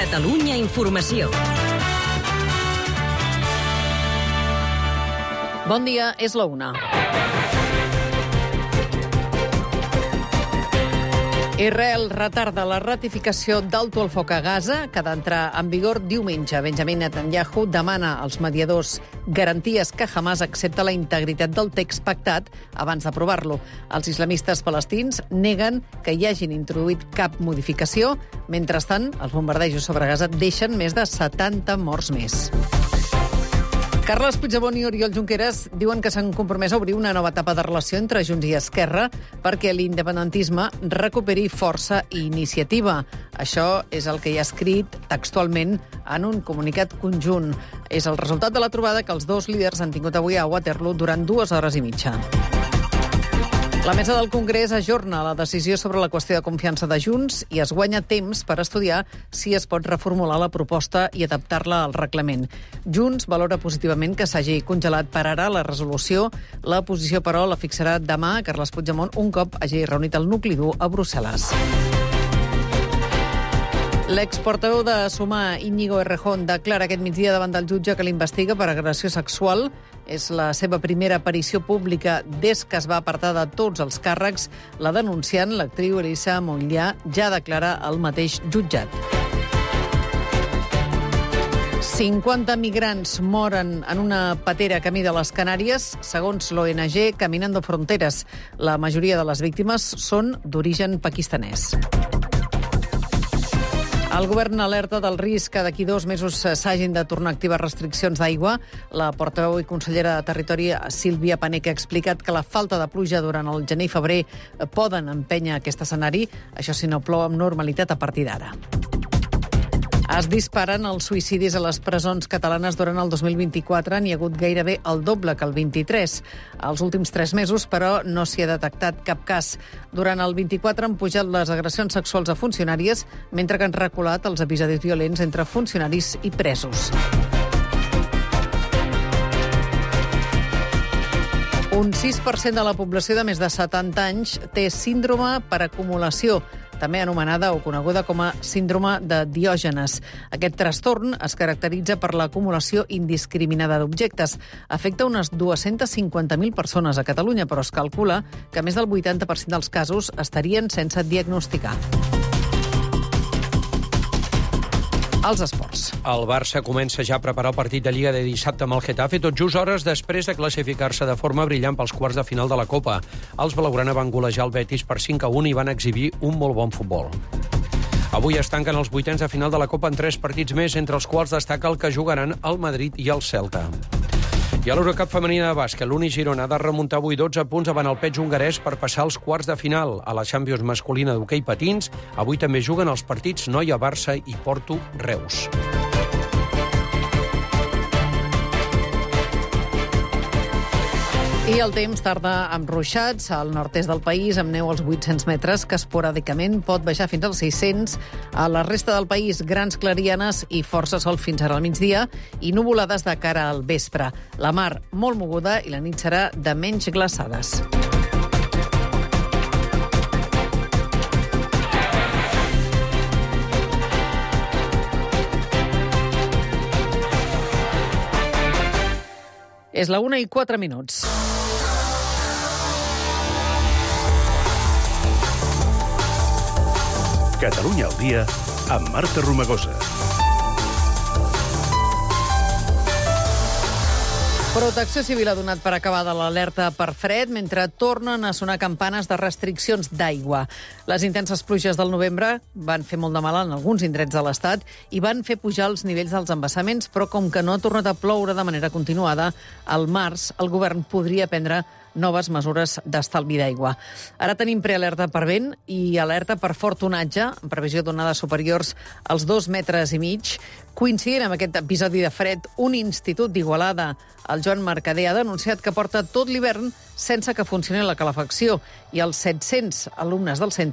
Catalunya Informació. Bon dia, és la 1. Israel retarda la ratificació d'alto el foc a Gaza, que ha d'entrar en vigor diumenge. Benjamin Netanyahu demana als mediadors garanties que Hamas accepta la integritat del text pactat abans d'aprovar-lo. Els islamistes palestins neguen que hi hagin introduït cap modificació. Mentrestant, els bombardejos sobre Gaza deixen més de 70 morts més. Carles Puigdemont i Oriol Junqueras diuen que s'han compromès a obrir una nova etapa de relació entre Junts i Esquerra perquè l'independentisme recuperi força i iniciativa. Això és el que hi ha escrit textualment en un comunicat conjunt. És el resultat de la trobada que els dos líders han tingut avui a Waterloo durant 2 hores i mitja. La mesa del Congrés ajorna la decisió sobre la qüestió de confiança de Junts i es guanya temps per estudiar si es pot reformular la proposta i adaptar-la al reglament. Junts valora positivament que s'hagi congelat per ara la resolució. La posició, però, la fixarà demà Carles Puigdemont un cop hagi reunit el nucli dur a Brussel·les. L'exportaveu de Sumar, Íñigo Errejón, declara aquest migdia davant del jutge que l'investiga per agressió sexual. És la seva primera aparició pública des que es va apartar de tots els càrrecs. La denunciant, l'actriu Elisa Montllà, ja declara al mateix jutjat. 50 migrants moren en una patera camí de les Canàries, segons l'ONG Caminando Fronteras. La majoria de les víctimes són d'origen pakistanès. El govern alerta del risc que d'aquí 2 mesos s'hagin de tornar a activar restriccions d'aigua. La portaveu i consellera de Territori, Sílvia Paneque, ha explicat que la falta de pluja durant el gener i febrer poden empènyer aquest escenari, això si no plou amb normalitat a partir d'ara. Es disparen els suïcidis a les presons catalanes durant el 2024. N'hi ha hagut gairebé el doble que el 23. Els últims 3 mesos, però, no s'hi ha detectat cap cas. Durant el 24 han pujat les agressions sexuals a funcionàries, mentre que han reculat els episodis violents entre funcionaris i presos. Un 6% de la població de més de 70 anys té síndrome per acumulació, també anomenada o coneguda com a síndrome de Diògenes. Aquest trastorn es caracteritza per l'acumulació indiscriminada d'objectes. Afecta unes 250.000 persones a Catalunya, però es calcula que més del 80% dels casos estarien sense diagnosticar. Els esports. El Barça comença ja a preparar el partit de Lliga de dissabte amb el Getafe, tot just hores després de classificar-se de forma brillant pels quarts de final de la Copa. Els blaugrana van golejar el Betis per 5-1 i van exhibir un molt bon futbol. Avui es tanquen els vuitens de final de la Copa en 3 partits més, entre els quals destaca el que jugaran el Madrid i el Celta. I a l'Eurocup femenina de bàsquet, l'Uni Girona ha de remuntar avui 12 punts davant el Pech hongarès per passar als quarts de final. A la Champions masculina d'hoquei patins, avui també juguen els partits Noia-Barça i Porto-Reus. I el temps tarda amb ruixats al nord-est del país, amb neu als 800 metres, que esporàdicament pot baixar fins als 600. A la resta del país, grans clarianes i força sol fins ara al migdia i nuvolades de cara al vespre. La mar molt moguda i la nit serà de menys glaçades. És la 1:04. Catalunya al dia amb Marta Romagosa. Protecció Civil ha donat per acabada l'alerta per fred mentre tornen a sonar campanes de restriccions d'aigua. Les intenses pluges del novembre van fer molt de mal en alguns indrets de l'Estat i van fer pujar els nivells dels embassaments, però com que no ha tornat a ploure de manera continuada, al març el govern podria prendre noves mesures d'estalvi d'aigua. Ara tenim prealerta per vent i alerta per fort onatge, en previsió d'onades superiors als 2,5 metres. Coincidint amb aquest episodi de fred, un institut d'Igualada, el Joan Mercader, ha denunciat que porta tot l'hivern sense que funcioni la calefacció i els 700 alumnes del centre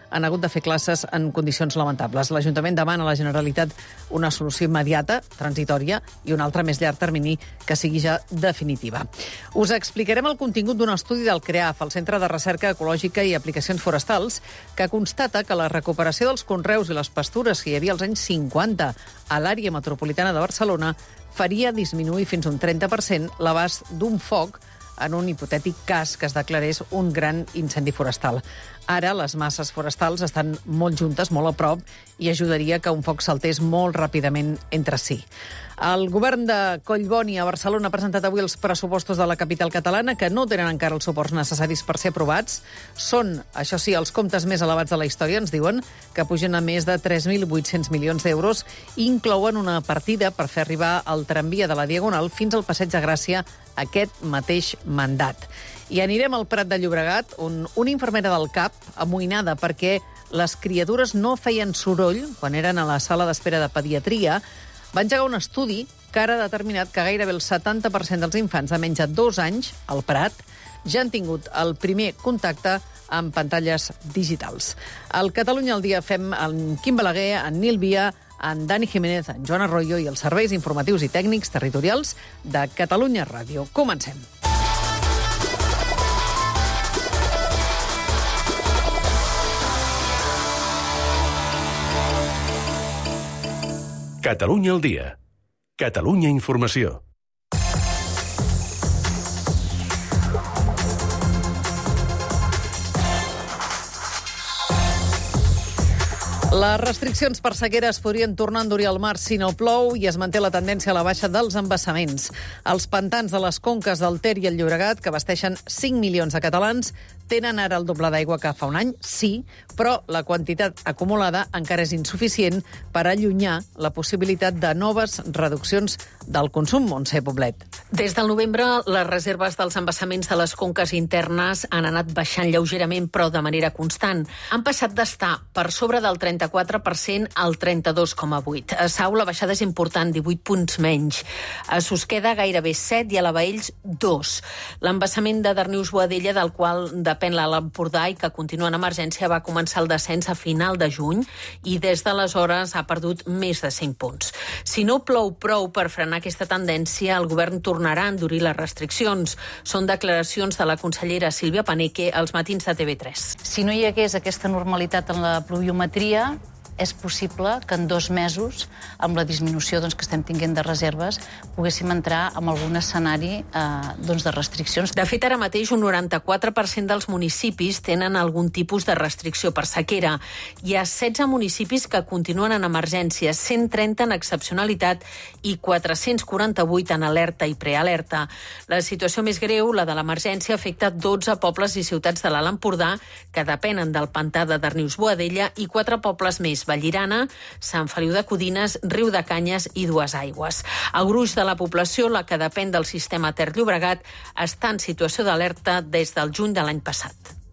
han hagut de fer classes en condicions lamentables. L'Ajuntament demana a la Generalitat una solució immediata, transitòria, i una altra més llarg termini que sigui ja definitiva. Us explicarem el contingut d'un estudi del CREAF, el Centre de Recerca Ecològica i Aplicacions Forestals, que constata que la recuperació dels conreus i les pastures que hi havia als anys 50 a l'àrea metropolitana de Barcelona faria disminuir fins a un 30% l'abast d'un foc en un hipotètic cas que es declarés un gran incendi forestal. Ara les masses forestals estan molt juntes, molt a prop, i ajudaria que un foc saltés molt ràpidament entre si. El govern de Collboni a Barcelona ha presentat avui els pressupostos de la capital catalana, que no tenen encara els suports necessaris per ser aprovats. Són, això sí, els comptes més elevats de la història, ens diuen, que pugen a més de 3.800 milions d'euros i inclouen una partida per fer arribar el tramvia de la Diagonal fins al Passeig de Gràcia aquest mateix mandat. I anirem al Prat de Llobregat, on una infermera del CAP, amoïnada perquè les criatures no feien soroll quan eren a la sala d'espera de pediatria, va engegar un estudi que ara ha determinat que gairebé el 70% dels infants de menys de 2 anys al Prat ja han tingut el primer contacte amb pantalles digitals. Al Catalunya al dia fem en Quim Balaguer, en Nil Via, en Dani Jiménez, en Joan Arroyo i els serveis informatius i tècnics territorials de Catalunya Ràdio. Comencem. Catalunya al dia. Catalunya Informació. Les restriccions per sequera es podrien tornar a endurir al mar si no plou i es manté la tendència a la baixa dels embassaments. Els pantans de les conques del Ter i el Llobregat, que abasteixen 5 milions de catalans, tenen ara el doble d'aigua que fa un any, sí, però la quantitat acumulada encara és insuficient per allunyar la possibilitat de noves reduccions del consum, Montse Poblet. Des del novembre, les reserves dels embassaments de les conques internes han anat baixant lleugerament, però de manera constant. Han passat d'estar per sobre del 34% al 32,8%. A Sau la baixada és important, 18 punts menys. A Susqueda gairebé 7 i a la Baells 2. L'embassament de Darnius-Boadella, del qual depèn l'Alt Empordà i que continua en emergència, va començar el descens a final de juny i des d'aleshores ha perdut més de 5 punts. Si no plou prou per frenar aquesta tendència, el govern tornarà a endurir les restriccions. Són declaracions de la consellera Sílvia Paneque als matins de TV3. Si no hi hagués aquesta normalitat en la pluviometria, és possible que en 2 mesos, amb la disminució que estem tinguent de reserves, poguéssim entrar en algun escenari de restriccions. De fet, ara mateix un 94% dels municipis tenen algun tipus de restricció per sequera. Hi ha 16 municipis que continuen en emergència, 130 en excepcionalitat i 448 en alerta i prealerta. La situació més greu, la de l'emergència, afecta 12 pobles i ciutats de l'Alt Empordà que depenen del pantà de Darnius-Boadella i 4 pobles més, Vallirana, Sant Feliu de Codines, Riu de Canyes i Duesaigües. El gruix de la població, la que depèn del sistema Ter-Llobregat, està en situació d'alerta des del juny de l'any passat.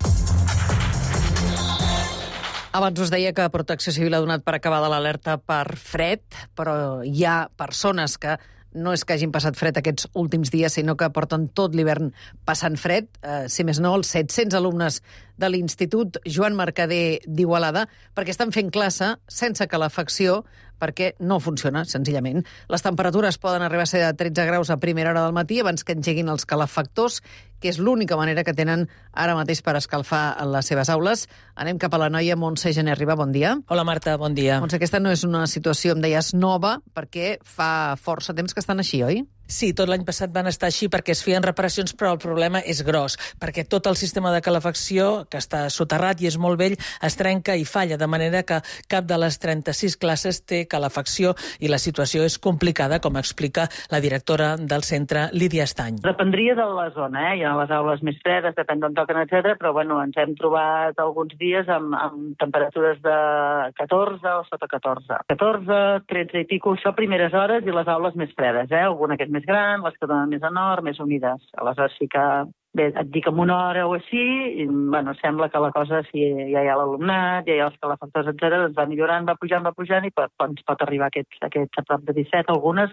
Abans us deia que Protecció Civil ha donat per acabada l'alerta per fred, però hi ha persones que no és que hagin passat fred aquests últims dies, sinó que porten tot l'hivern passant fred. Si més no, els 700 alumnes de l'Institut Joan Mercader d'Igualada, perquè estan fent classe sense calefacció, perquè no funciona, senzillament. Les temperatures poden arribar a ser de 13 graus a primera hora del matí, abans que engeguin els calefactors, que és l'única manera que tenen ara mateix per escalfar les seves aules. Anem cap a la noia Montse Gené Riba, bon dia. Hola, Marta, bon dia. Montse, aquesta no és una situació, em deies, nova, perquè fa força temps que estan així, oi? Sí, tot l'any passat van estar així perquè es feien reparacions, però el problema és gros, perquè tot el sistema de calefacció, que està soterrat i és molt vell, es trenca i falla, de manera que cap de les 36 classes té calefacció i la situació és complicada, com explica la directora del centre, Lídia Estany. Dependria de la zona, Hi ha les aules més fredes, depèn d'on toquen, etc. Però ens hem trobat alguns dies amb temperatures de 14 o sota 14. 14, 13 i pico, això primeres hores i les aules més fredes, alguna que és més gran, les que donen més a nord, més humides. Aleshores sí que, bé, et dic en una hora o així, i, sembla que la cosa, si ja hi ha l'alumnat, ja hi ha els calefactors, etc., va millorant, va pujant, i ens pot arribar aquest a prop de 17, algunes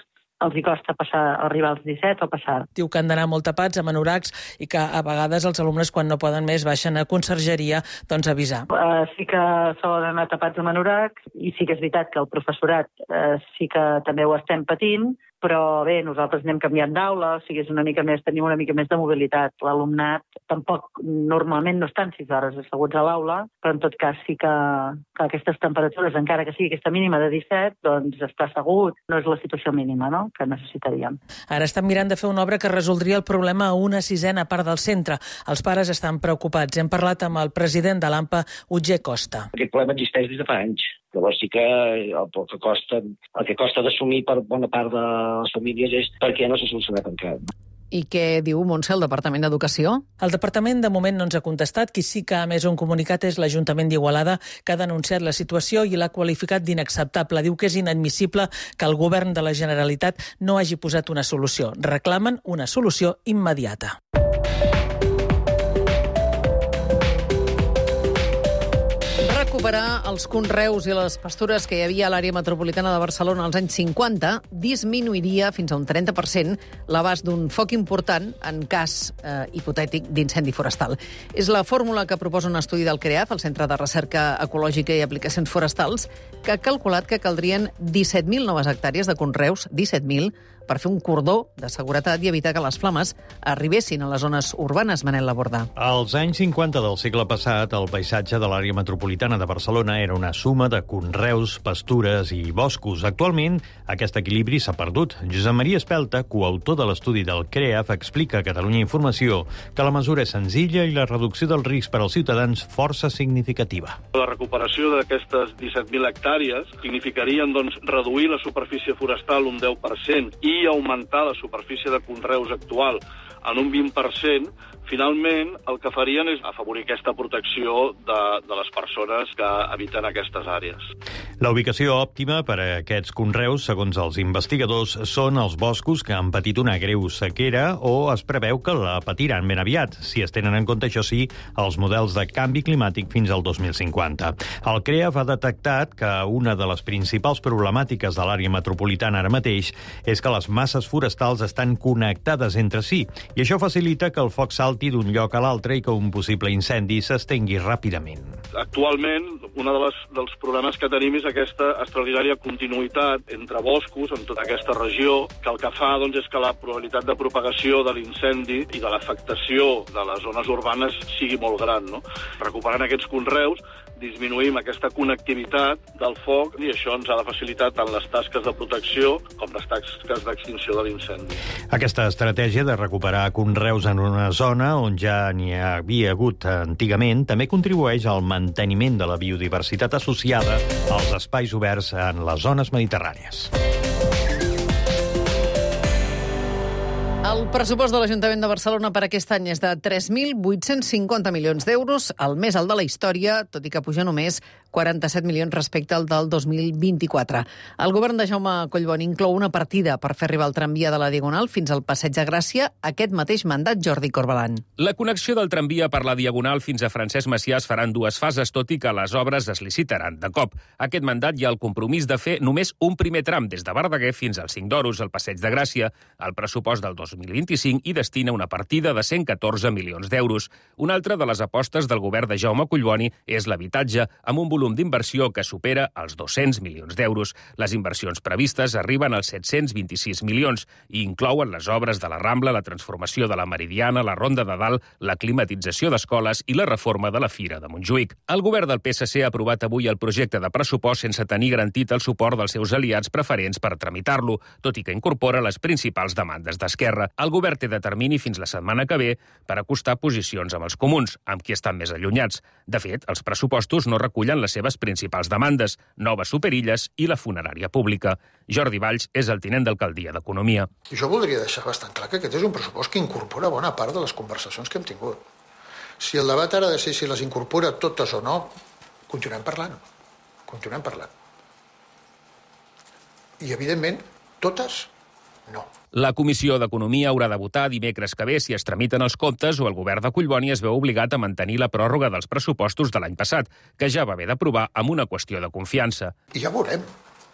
els hi costa arribar als 17 o passar. Diu que han d'anar molt tapats, amb anoracs, i que a vegades els alumnes, quan no poden més, baixen a consergeria, doncs a avisar. Sí que solen anar tapats amb anoracs, i sí que és veritat que el professorat sí que també ho estem patint, però bé, nosaltres anem canviant d'aula, o sigui, tenim una mica més de mobilitat. L'alumnat tampoc normalment no estan 6 hores asseguts a l'aula, però en tot cas sí que aquestes temperatures, encara que sigui aquesta mínima de 17, doncs estar assegut no és la situació mínima, no?, que necessitaríem. Ara estan mirant de fer una obra que resoldria el problema a una 6a part del centre. Els pares estan preocupats. Hem parlat amb el president de l'AMPA, Otger Costa. Aquest problema existeix des de fa anys. Llavors sí que el que costa d'assumir per bona part de les famílies és per què no s'ha solucionat encara. I què diu, Montse, el Departament d'Educació? El Departament de moment no ens ha contestat. Qui sí que ha emès un comunicat és l'Ajuntament d'Igualada, que ha denunciat la situació i l'ha qualificat d'inacceptable. Diu que és inadmissible que el govern de la Generalitat no hagi posat una solució. Reclamen una solució immediata. Recuperar els conreus i les pastures que hi havia a l'àrea metropolitana de Barcelona als anys 50 disminuiria fins a un 30% l'abast d'un foc important en cas hipotètic d'incendi forestal. És la fórmula que proposa un estudi del CREAF, el Centre de Recerca Ecològica i Aplicacions Forestals, que ha calculat que caldrien 17.000 noves hectàrees de conreus, 17.000, per fer un cordó de seguretat i evitar que les flames arribessin a les zones urbanes. Manel Laborda. Als anys 50 del segle passat, el paisatge de l'àrea metropolitana de Barcelona era una suma de conreus, pastures i boscos. Actualment, aquest equilibri s'ha perdut. Josep Maria Espelta, coautor de l'estudi del CREAF, explica a Catalunya Informació que la mesura és senzilla i la reducció del risc per als ciutadans força significativa. La recuperació d'aquestes 17.000 hectàrees significarien, reduir la superfície forestal un 10% i augmentar la superfície de conreus actual en un 20%, finalment el que farien és afavorir aquesta protecció de les persones que habiten aquestes àrees. La ubicació òptima per a aquests conreus, segons els investigadors, són els boscos que han patit una greu sequera o es preveu que la patiran ben aviat, si es tenen en compte, això sí, els models de canvi climàtic fins al 2050. El CREAF ha detectat que una de les principals problemàtiques de l'àrea metropolitana ara mateix és que les masses forestals estan connectades entre si, i això facilita que el foc salti d'un lloc a l'altre i que un possible incendi s'estengui ràpidament. Actualment, un dels problemes que tenim és aquesta extraordinària continuïtat entre boscos en tota aquesta regió, que el que fa és que la probabilitat de propagació de l'incendi i de l'afectació de les zones urbanes sigui molt gran, no? Recuperant aquests conreus, disminuïm aquesta connectivitat del foc i això ens ha de facilitar tant les tasques de protecció com les tasques d'extinció de l'incendi. Aquesta estratègia de recuperar conreus en una zona on ja n'hi havia hagut antigament també contribueix al manteniment de la biodiversitat associada als espais oberts en les zones mediterrànies. El pressupost de l'Ajuntament de Barcelona per aquest any és de 3.850 milions d'euros, el més alt de la història, tot i que puja només 47 milions respecte al del 2024. El govern de Jaume Collboni inclou una partida per fer arribar el tramvia de la Diagonal fins al Passeig de Gràcia aquest mateix mandat. Jordi Corbalan. La connexió del tramvia per la Diagonal fins a Francesc Macià es farà en 2 fases, tot i que les obres es licitaran de cop. Aquest mandat hi ha el compromís de fer només un primer tram des de Verdaguer fins al 5 d'Oros, al Passeig de Gràcia. El pressupost del 2025 hi destina una partida de 114 milions d'euros. Una altra de les apostes del govern de Jaume Collboni és l'habitatge, amb un volum d'inversió que supera els 200 milions d'euros. Les inversions previstes arriben als 726 milions i inclouen les obres de la Rambla, la transformació de la Meridiana, la Ronda de Dalt, la climatització d'escoles i la reforma de la Fira de Montjuïc. El govern del PSC ha aprovat avui el projecte de pressupost sense tenir garantit el suport dels seus aliats preferents per tramitar-lo, tot i que incorpora les principals demandes d'Esquerra. El govern té de termini fins la setmana que ve per acostar posicions amb els comuns, amb qui estan més allunyats. De fet, els pressupostos no recullen les seves principals demandes, noves superilles i la funerària pública. Jordi Valls és el tinent d'alcaldia d'Economia. Jo voldria deixar bastant clar que aquest és un pressupost que incorpora bona part de les conversacions que hem tingut. Si el debat ara ha de ser si les incorpora totes o no, continuem parlant. I, evidentment, totes no. La Comissió d'Economia haurà de votar dimecres que ve si es tramiten els comptes o el govern de Collboni es veu obligat a mantenir la pròrroga dels pressupostos de l'any passat, que ja va haver d'aprovar amb una qüestió de confiança. I ja veurem.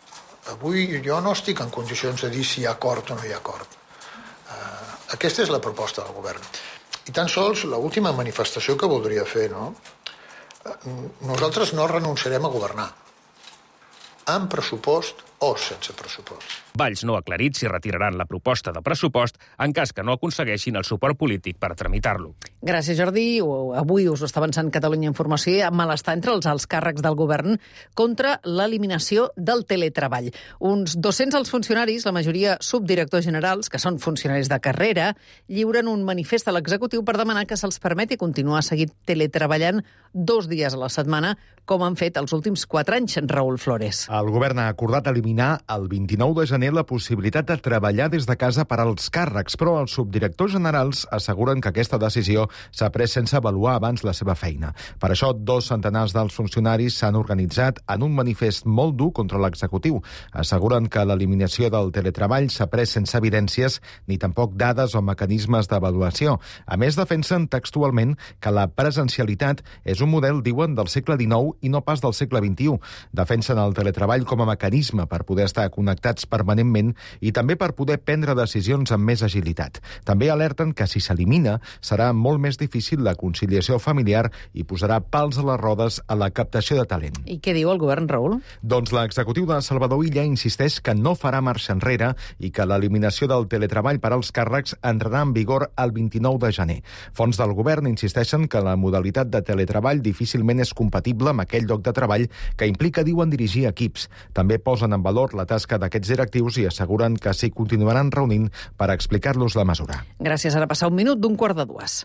Avui jo no estic en condicions de dir si hi ha acord o no hi ha acord. Aquesta és la proposta del govern. I tan sols l'última manifestació que voldria fer, no? Nosaltres no renunciarem a governar, amb pressupost o sense pressupost. Valls no ha aclarit si retiraran la proposta de pressupost en cas que no aconsegueixin el suport polític per tramitar-lo. Gràcies, Jordi. Avui us ho està avançant Catalunya Informació. Hi ha malestar entre els alts càrrecs del govern contra l'eliminació del teletreball. Uns 200 alts funcionaris, la majoria subdirectors generals, que són funcionaris de carrera, lliuren un manifest a l'executiu per demanar que se'ls permeti continuar seguint teletreballant 2 dies a la setmana, com han fet els últims 4 anys, Raül Flores. El govern ha acordat eliminar el 29 de gener la possibilitat de treballar des de casa per als càrrecs, però els subdirectors generals asseguren que aquesta decisió s'ha pres sense avaluar abans la seva feina. Per això, 2 centenars dels funcionaris s'han organitzat en un manifest molt dur contra l'executiu. Asseguren que l'eliminació del teletreball s'ha pres sense evidències ni tampoc dades o mecanismes d'avaluació. A més, defensen textualment que la presencialitat és un model, diuen, del segle XIX i no pas del segle XXI. Defensen el teletreball com a mecanisme per poder estar connectats permanentment i també per poder prendre decisions amb més agilitat. També alerten que si s'elimina serà molt més difícil la conciliació familiar i posarà pals a les rodes a la captació de talent. I què diu el govern, Raül? Doncs l'executiu de Salvador Illa insisteix que no farà marxa enrere i que l'eliminació del teletreball per als càrrecs entrarà en vigor el 29 de gener. Fonts del govern insisteixen que la modalitat de teletreball difícilment és compatible amb aquell lloc de treball que implica, diuen, dirigir equips. També posen en valor la tasca d'aquests directius i asseguren que s'hi continuaran reunint per explicar-los la mesura. Gràcies. Ara passa 1 minut d'1:45.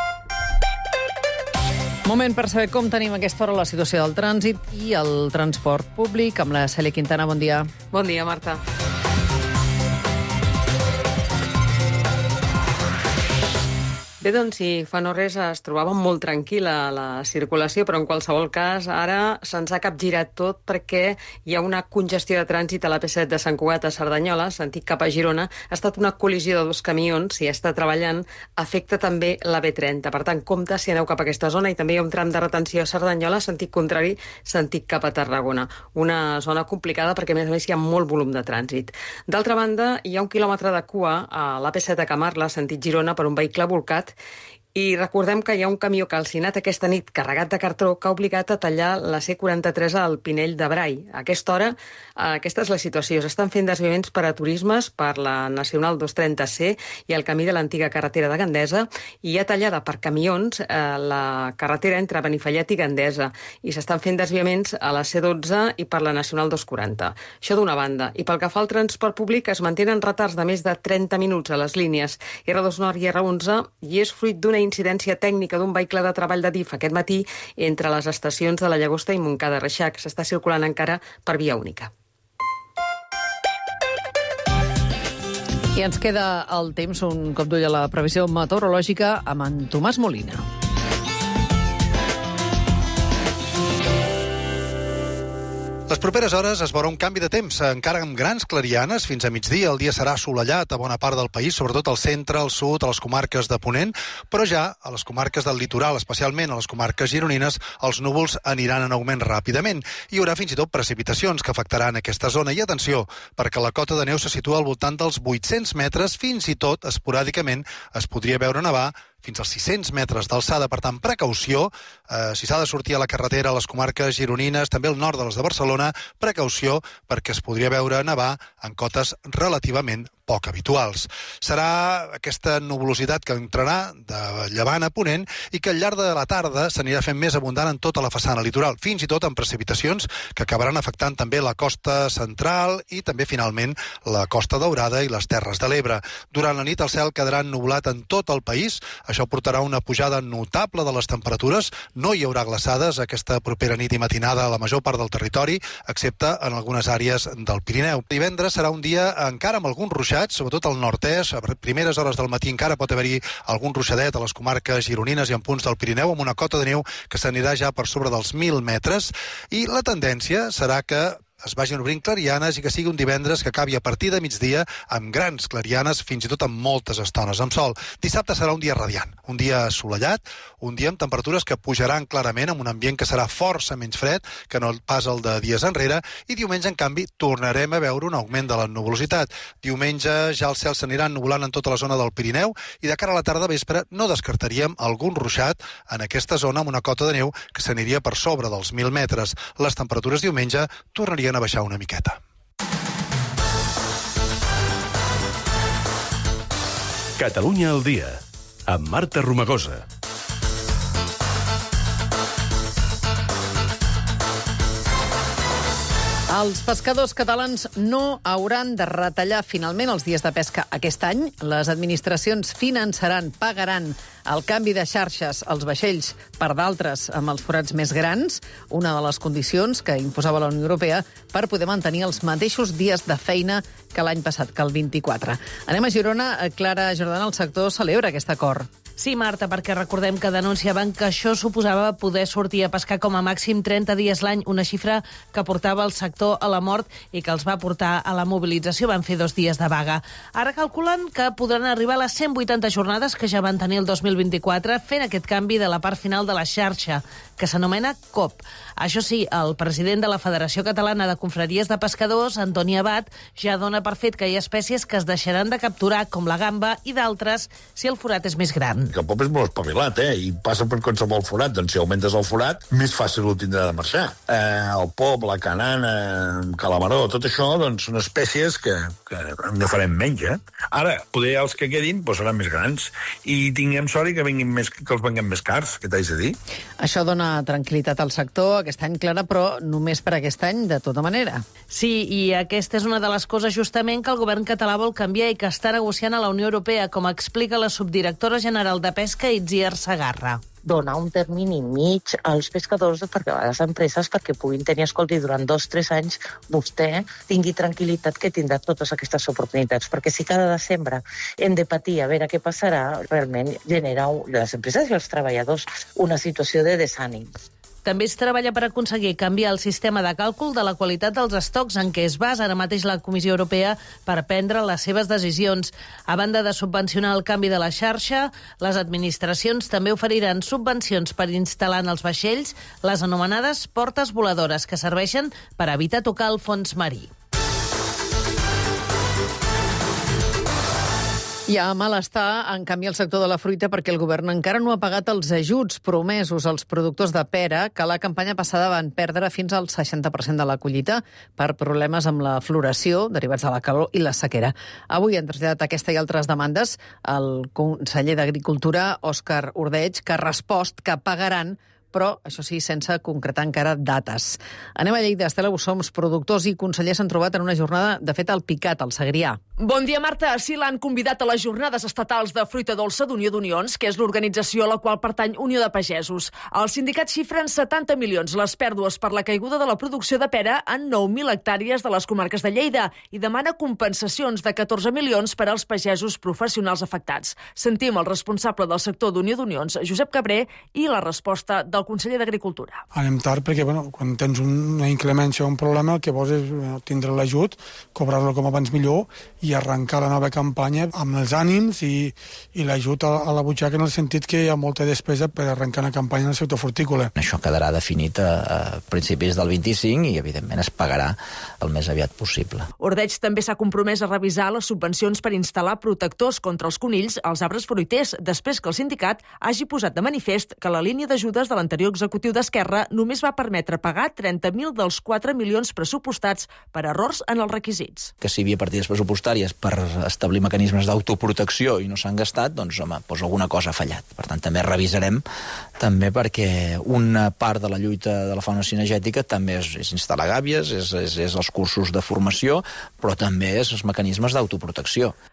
Moment per saber com tenim a aquesta hora la situació del trànsit i el transport públic amb la Cèlia Quintana. Bon dia. Bon dia, Marta. Bé, doncs, si fa no res es trobava molt tranquil·la la circulació, però en qualsevol cas ara se'ns ha capgirat tot perquè hi ha una congestió de trànsit a la P7 de Sant Cugat a Cerdanyola, sentit cap a Girona. Ha estat una col·lisió de 2 camions, si està treballant, afecta també la B30. Per tant, compte si aneu cap a aquesta zona, i també hi ha un tram de retenció a Cerdanyola, sentit contrari, sentit cap a Tarragona. Una zona complicada perquè, a més hi ha molt volum de trànsit. D'altra banda, hi ha 1 quilòmetre de cua a la P7 a Camarla, sentit Girona, per un vehicle volcat. I recordem que hi ha un camió calcinat aquesta nit carregat de cartró que ha obligat a tallar la C43 al Pinell de Brai. A aquesta hora, aquesta és la situació. S'estan fent desviaments per a turismes per la Nacional 230C i el camí de l'antiga carretera de Gandesa, i hi ha tallada per camions la carretera entre Benifallet i Gandesa, i s'estan fent desviaments a la C12 i per la Nacional 240. Això d'una banda. I pel que fa al transport públic, es mantenen retards de més de 30 minuts a les línies R2 Nord i R11, i és fruit d'una incidència tècnica d'un vehicle de treball de DIF aquest matí entre les estacions de la Llagosta i Montcada Reixac. S'està circulant encara per via única. I ens queda el temps, un cop d'ull a la previsió meteorològica amb en Tomàs Molina. Les properes hores es veurà un canvi de temps, encara amb grans clarianes. Fins a migdia el dia serà assolellat a bona part del país, sobretot al centre, al sud, a les comarques de Ponent, però ja a les comarques del litoral, especialment a les comarques gironines, els núvols aniran en augment ràpidament. Hi haurà fins i tot precipitacions que afectaran aquesta zona. I atenció, perquè la cota de neu se situa al voltant dels 800 metres, fins i tot, esporàdicament, es podria veure nevar fins als 600 metres d'alçada. Per tant, precaució, si s'ha de sortir a la carretera a les comarques gironines, també al nord de les de Barcelona, precaució perquè es podria veure nevar en cotes relativament poc habituals. Serà aquesta nuvolositat que entrarà de llevant a ponent i que al llarg de la tarda s'anirà fent més abundant en tota la façana litoral, fins i tot amb precipitacions que acabaran afectant també la costa central i també, finalment, la Costa Daurada i les Terres de l'Ebre. Durant la nit el cel quedarà ennublat en tot el país. Això portarà una pujada notable de les temperatures. No hi haurà glaçades aquesta propera nit i matinada a la major part del territori, excepte en algunes àrees del Pirineu. Divendres serà un dia encara amb alguns ruixats, sobretot al nord-est. A primeres hores del matí encara pot haver-hi algun ruixadet a les comarques gironines i en punts del Pirineu, amb una cota de neu que s'anirà ja per sobre dels 1.000 metres. I la tendència serà que es vagin obrint clarianes i que sigui un divendres que acabi a partir de migdia amb grans clarianes, fins i tot amb moltes estones amb sol. Dissabte serà un dia radiant, un dia assolellat, un dia amb temperatures que pujaran clarament, amb un ambient que serà força menys fred que no pas el de dies enrere, i diumenge, en canvi, tornarem a veure un augment de la nuvolositat. Diumenge ja el cel s'anirà ennuvolant en tota la zona del Pirineu i de cara a la tarda vespre no descartaríem algun ruixat en aquesta zona amb una cota de neu que s'aniria per sobre dels 1.000 metres. Les temperatures diumenge tornarien a baixar una miqueta. Catalunya al dia, amb Marta Romagosa. Els pescadors catalans no hauran de retallar finalment els dies de pesca aquest any. Les administracions pagaran el canvi de xarxes als vaixells per d'altres amb els forats més grans, una de les condicions que imposava la Unió Europea per poder mantenir els mateixos dies de feina que l'any passat, que el 24. Anem a Girona. Clara Jordana, el sector celebra aquest acord. Sí, Marta, perquè recordem que denunciaven que això suposava poder sortir a pescar com a màxim 30 dies l'any, una xifra que portava el sector a la mort i que els va portar a la mobilització. Van fer 2 dies de vaga. Ara calculen que podran arribar a les 180 jornades que ja van tenir el 2024, fent aquest canvi de la part final de la xarxa, que s'anomena COP. Això sí, el president de la Federació Catalana de Confraries de Pescadors, Antoni Abad, ja dona per fet que hi ha espècies que es deixaran de capturar, com la gamba, i d'altres si el forat és més gran. Que el pop és molt espavilat, i passa per qualsevol forat. Doncs si augmentes el forat, més fàcil ho tindrà de marxar. El pop, la canana, el calamaró, tot això, doncs, són espècies que no farem menys, Ara, poder els que quedin seran més grans i tinguem sort que els venguem més cars, què t'haig de dir? Això dona tranquil·litat al sector aquest any, Clara, però només per aquest any, de tota manera. Sí, i aquesta és una de les coses justament que el govern català vol canviar i que està negociant a la Unió Europea, com explica la subdirectora general de Pesca, Itziar Sagarra. Donar un termini mig als pescadors, perquè a les empreses, perquè puguin tenir, durant 2-3 anys vostè tingui tranquil·litat que tindrà totes aquestes oportunitats, perquè si cada desembre hem de patir a veure què passarà, realment genera les empreses i els treballadors una situació de desànim. També es treballa per aconseguir canviar el sistema de càlcul de la qualitat dels estocs en què es basa ara mateix la Comissió Europea per prendre les seves decisions. A banda de subvencionar el canvi de la xarxa, les administracions també oferiran subvencions per instal·lar en els vaixells les anomenades portes voladores, que serveixen per evitar tocar el fons marí. Hi ha malestar, en canvi, al sector de la fruita perquè el govern encara no ha pagat els ajuts promesos als productors de pera que la campanya passada van perdre fins al 60% de la collita per problemes amb la floració derivats de la calor i la sequera. Avui han traslladat aquesta i altres demandes al conseller d'Agricultura, Òscar Ordeig, que ha respost que pagaran, però, això sí, sense concretar encara dates. Anem a Lleida. Estela Bussoms, productors i consellers s'han trobat en una jornada, de fet, al Picat, al Segrià. Bon dia, Marta. Sí, l'han convidat a les jornades estatals de fruita dolça d'Unió d'Unions, que és l'organització a la qual pertany Unió de Pagesos. Els sindicats xifren 70 milions les pèrdues per la caiguda de la producció de pera en 9.000 hectàrees de les comarques de Lleida i demana compensacions de 14 milions per als pagesos professionals afectats. Sentim el responsable del sector d'Unió d'Unions, Josep Cabré, i la resposta del conseller d'Agricultura. Anem tard perquè, quan tens una inclemència o un problema, el que vols és tindre l'ajut, cobrar-lo com abans millor i arrencar la nova campanya amb els ànims i l'ajut a la butxaca, en el sentit que hi ha molta despesa per arrencar una campanya en el sector hortícola. Això quedarà definit a principis del 25 i, evidentment, es pagarà el més aviat possible. Ordeig també s'ha compromès a revisar les subvencions per instal·lar protectors contra els conills als arbres fruiters, després que el sindicat hagi posat de manifest que la línia d'ajudes de l'anterior executiu d'Esquerra només va permetre pagar 30.000 dels 4 milions pressupostats per errors en els requisits. Que si hi havia partides pressupostàries per establir mecanismes d'autoprotecció i no s'han gastat, doncs alguna cosa ha fallat. Per tant, també revisarem perquè una part de la lluita de la fauna cinegètica també és instal·lar gàbies, és els cursos de formació, però també és els mecanismes d'autoprotecció.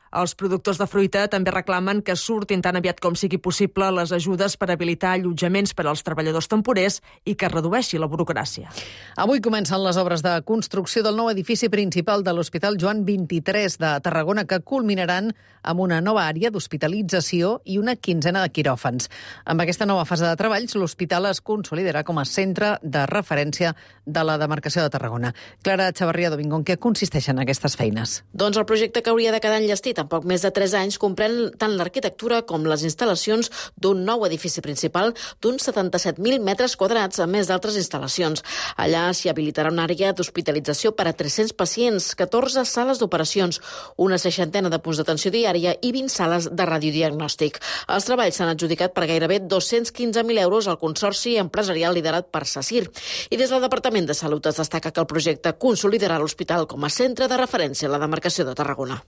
Els productors de fruita també reclamen que surtin tan aviat com sigui possible les ajudes per habilitar allotjaments per als treballadors temporers i que es redueixi la burocràcia. Avui comencen les obres de construcció del nou edifici principal de l'Hospital Joan 23 de Tarragona, que culminaran amb una nova àrea d'hospitalització i una quinzena de quiròfans. Amb aquesta nova fase de treballs, l'hospital es consolidarà com a centre de referència de la demarcació de Tarragona. Clara Chavarria Domingo, en què consisteixen aquestes feines? Doncs el projecte que hauria de quedar enllestit en poc més de 3 anys comprèn tant l'arquitectura com les instal·lacions d'un nou edifici principal d'uns 77.000 metres quadrats, a més d'altres instal·lacions. Allà s'hi habilitarà una àrea d'hospitalització per a 300 pacients, 14 sales d'operacions, una 60 de punts d'atenció diària i 20 sales de radiodiagnòstic. Els treballs s'han adjudicat per gairebé 215.000 euros al consorci empresarial liderat per SACIR. I des del Departament de Salut es destaca que el projecte consolidarà l'hospital com a centre de referència a la demarcació de Tarragona.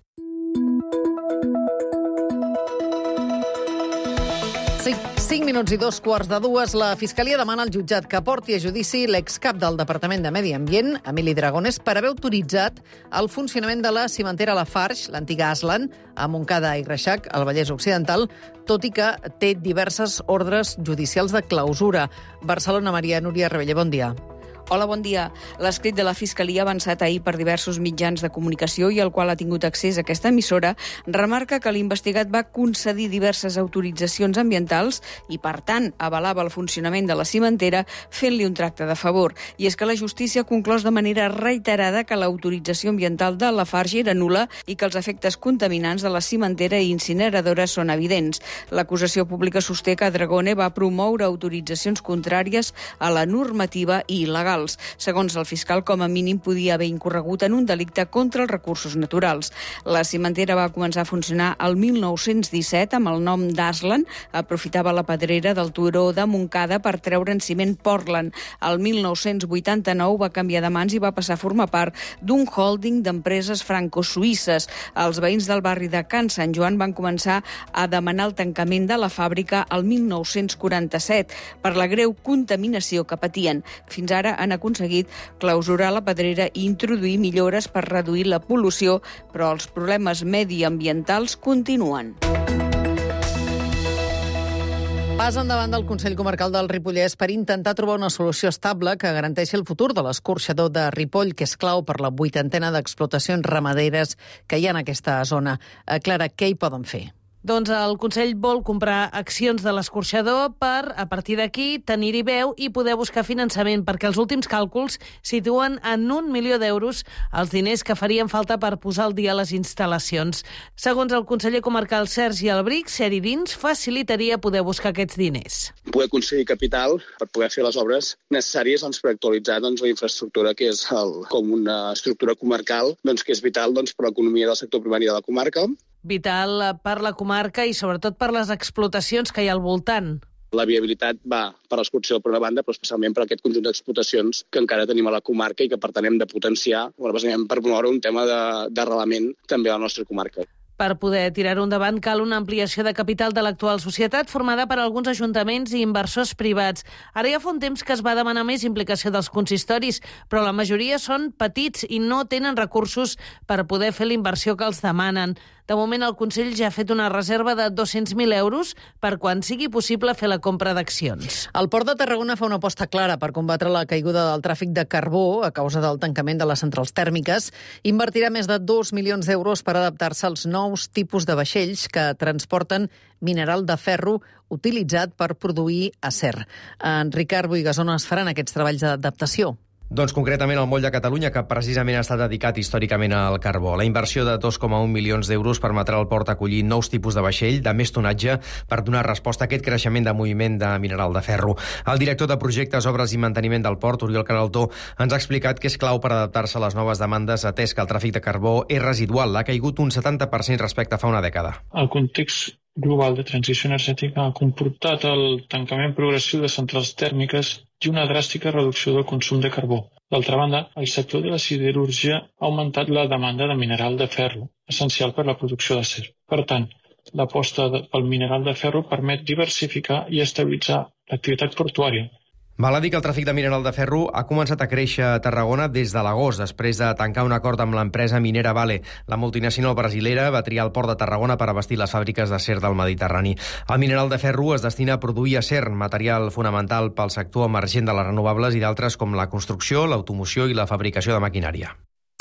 Sí, 5 minuts i 2:15. La Fiscalia demana al jutjat que porti a judici l'excap del Departament de Medi Ambient, Emili Dragones, per haver autoritzat el funcionament de la cimentera Lafarge, l'antiga Aslan, a Montcada i Reixac, al Vallès Occidental, tot i que té diverses ordres judicials de clausura. Barcelona, Maria Núria Rebellé, bon dia. Hola, bon dia. L'escrit de la Fiscalia, avançat ahir per diversos mitjans de comunicació i al qual ha tingut accés aquesta emissora, remarca que l'investigat va concedir diverses autoritzacions ambientals i, per tant, avalava el funcionament de la cimentera fent-li un tracte de favor. I és que la justícia ha conclòs de manera reiterada que l'autorització ambiental de Lafarge era nul·la i que els efectes contaminants de la cimentera i incineradora són evidents. L'acusació pública sosté que Dragone va promoure autoritzacions contràries a la normativa i il·legal. Segons el fiscal, com a mínim podia haver incorregut en un delicte contra els recursos naturals. La cimentera va començar a funcionar el 1917 amb el nom d'Aslan. Aprofitava la pedrera del turó de Montcada per treure'n ciment Portland. El 1989 va canviar de mans i va passar a formar part d'un holding d'empreses franco-suïsses. Els veïns del barri de Can Sant Joan van començar a demanar el tancament de la fàbrica el 1947 per la greu contaminació que patien. Fins ara han aconseguit clausurar la pedrera i introduir millores per reduir la pol·lució, però els problemes mediambientals continuen. Pas endavant del Consell Comarcal del Ripollès per intentar trobar una solució estable que garanteixi el futur de l'escorxador de Ripoll, que és clau per la 80ena d'explotacions ramaderes que hi ha en aquesta zona. Clara, què hi poden fer? Doncs el Consell vol comprar accions de l'escorxador per, a partir d'aquí, tenir-hi veu i poder buscar finançament, perquè els últims càlculs situen en 1 milió d'euros els diners que farien falta per posar al dia les instal·lacions. Segons el conseller comarcal Sergi Albric, ser-hi dins facilitaria poder buscar aquests diners. Poder aconseguir capital per poder fer les obres necessàries per actualitzar la infraestructura, que és com una estructura comarcal, que és vital per l'economia del sector primari de la comarca. Vital per la comarca i sobretot per les explotacions que hi ha al voltant. La viabilitat va per l'explotació per una banda, però especialment per aquest conjunt d'explotacions que encara tenim a la comarca i que per tant hem de potenciar, bàsicament per promoure un tema d'arrelament també a la nostra comarca. Per poder tirar-ho endavant cal una ampliació de capital de l'actual societat formada per alguns ajuntaments i inversors privats. Ara ja fa un temps que es va demanar més implicació dels consistoris, però la majoria són petits i no tenen recursos per poder fer la inversió que els demanen. De moment, el Consell ja ha fet una reserva de 200.000 euros per quan sigui possible fer la compra d'accions. El Port de Tarragona fa una aposta clara per combatre la caiguda del tràfic de carbó a causa del tancament de les centrals tèrmiques. Invertirà més de 2 milions d'euros per adaptar-se als nous tipus de vaixells que transporten mineral de ferro utilitzat per produir acer. En Ricard Buigasón es faran aquests treballs d'adaptació. Doncs concretament el Moll de Catalunya, que precisament ha estat dedicat històricament al carbó. La inversió de 2,1 milions d'euros permetrà al port acollir nous tipus de vaixell de més tonatge per donar resposta a aquest creixement de moviment de mineral de ferro. El director de projectes, obres i manteniment del port, Oriol Caraltó, ens ha explicat que és clau per adaptar-se a les noves demandes, atès que el tràfic de carbó és residual. Ha caigut un 70% respecte a fa una dècada. El context global de transició energètica ha comportat el tancament progressiu de centrals tèrmiques i una dràstica reducció del consum de carbó. D'altra banda, el sector de la siderúrgia ha augmentat la demanda de mineral de ferro, essencial per la producció d'acer. Per tant, l'aposta pel mineral de ferro permet diversificar i estabilitzar l'activitat portuària. Val a dir que el tràfic de mineral de ferro ha començat a créixer a Tarragona des de l'agost, després de tancar un acord amb l'empresa minera Vale. La multinacional brasilera va triar el port de Tarragona per abastir les fàbriques d'acer del Mediterrani. El mineral de ferro es destina a produir acer, material fonamental pel sector emergent de les renovables i d'altres com la construcció, l'automoció i la fabricació de maquinària.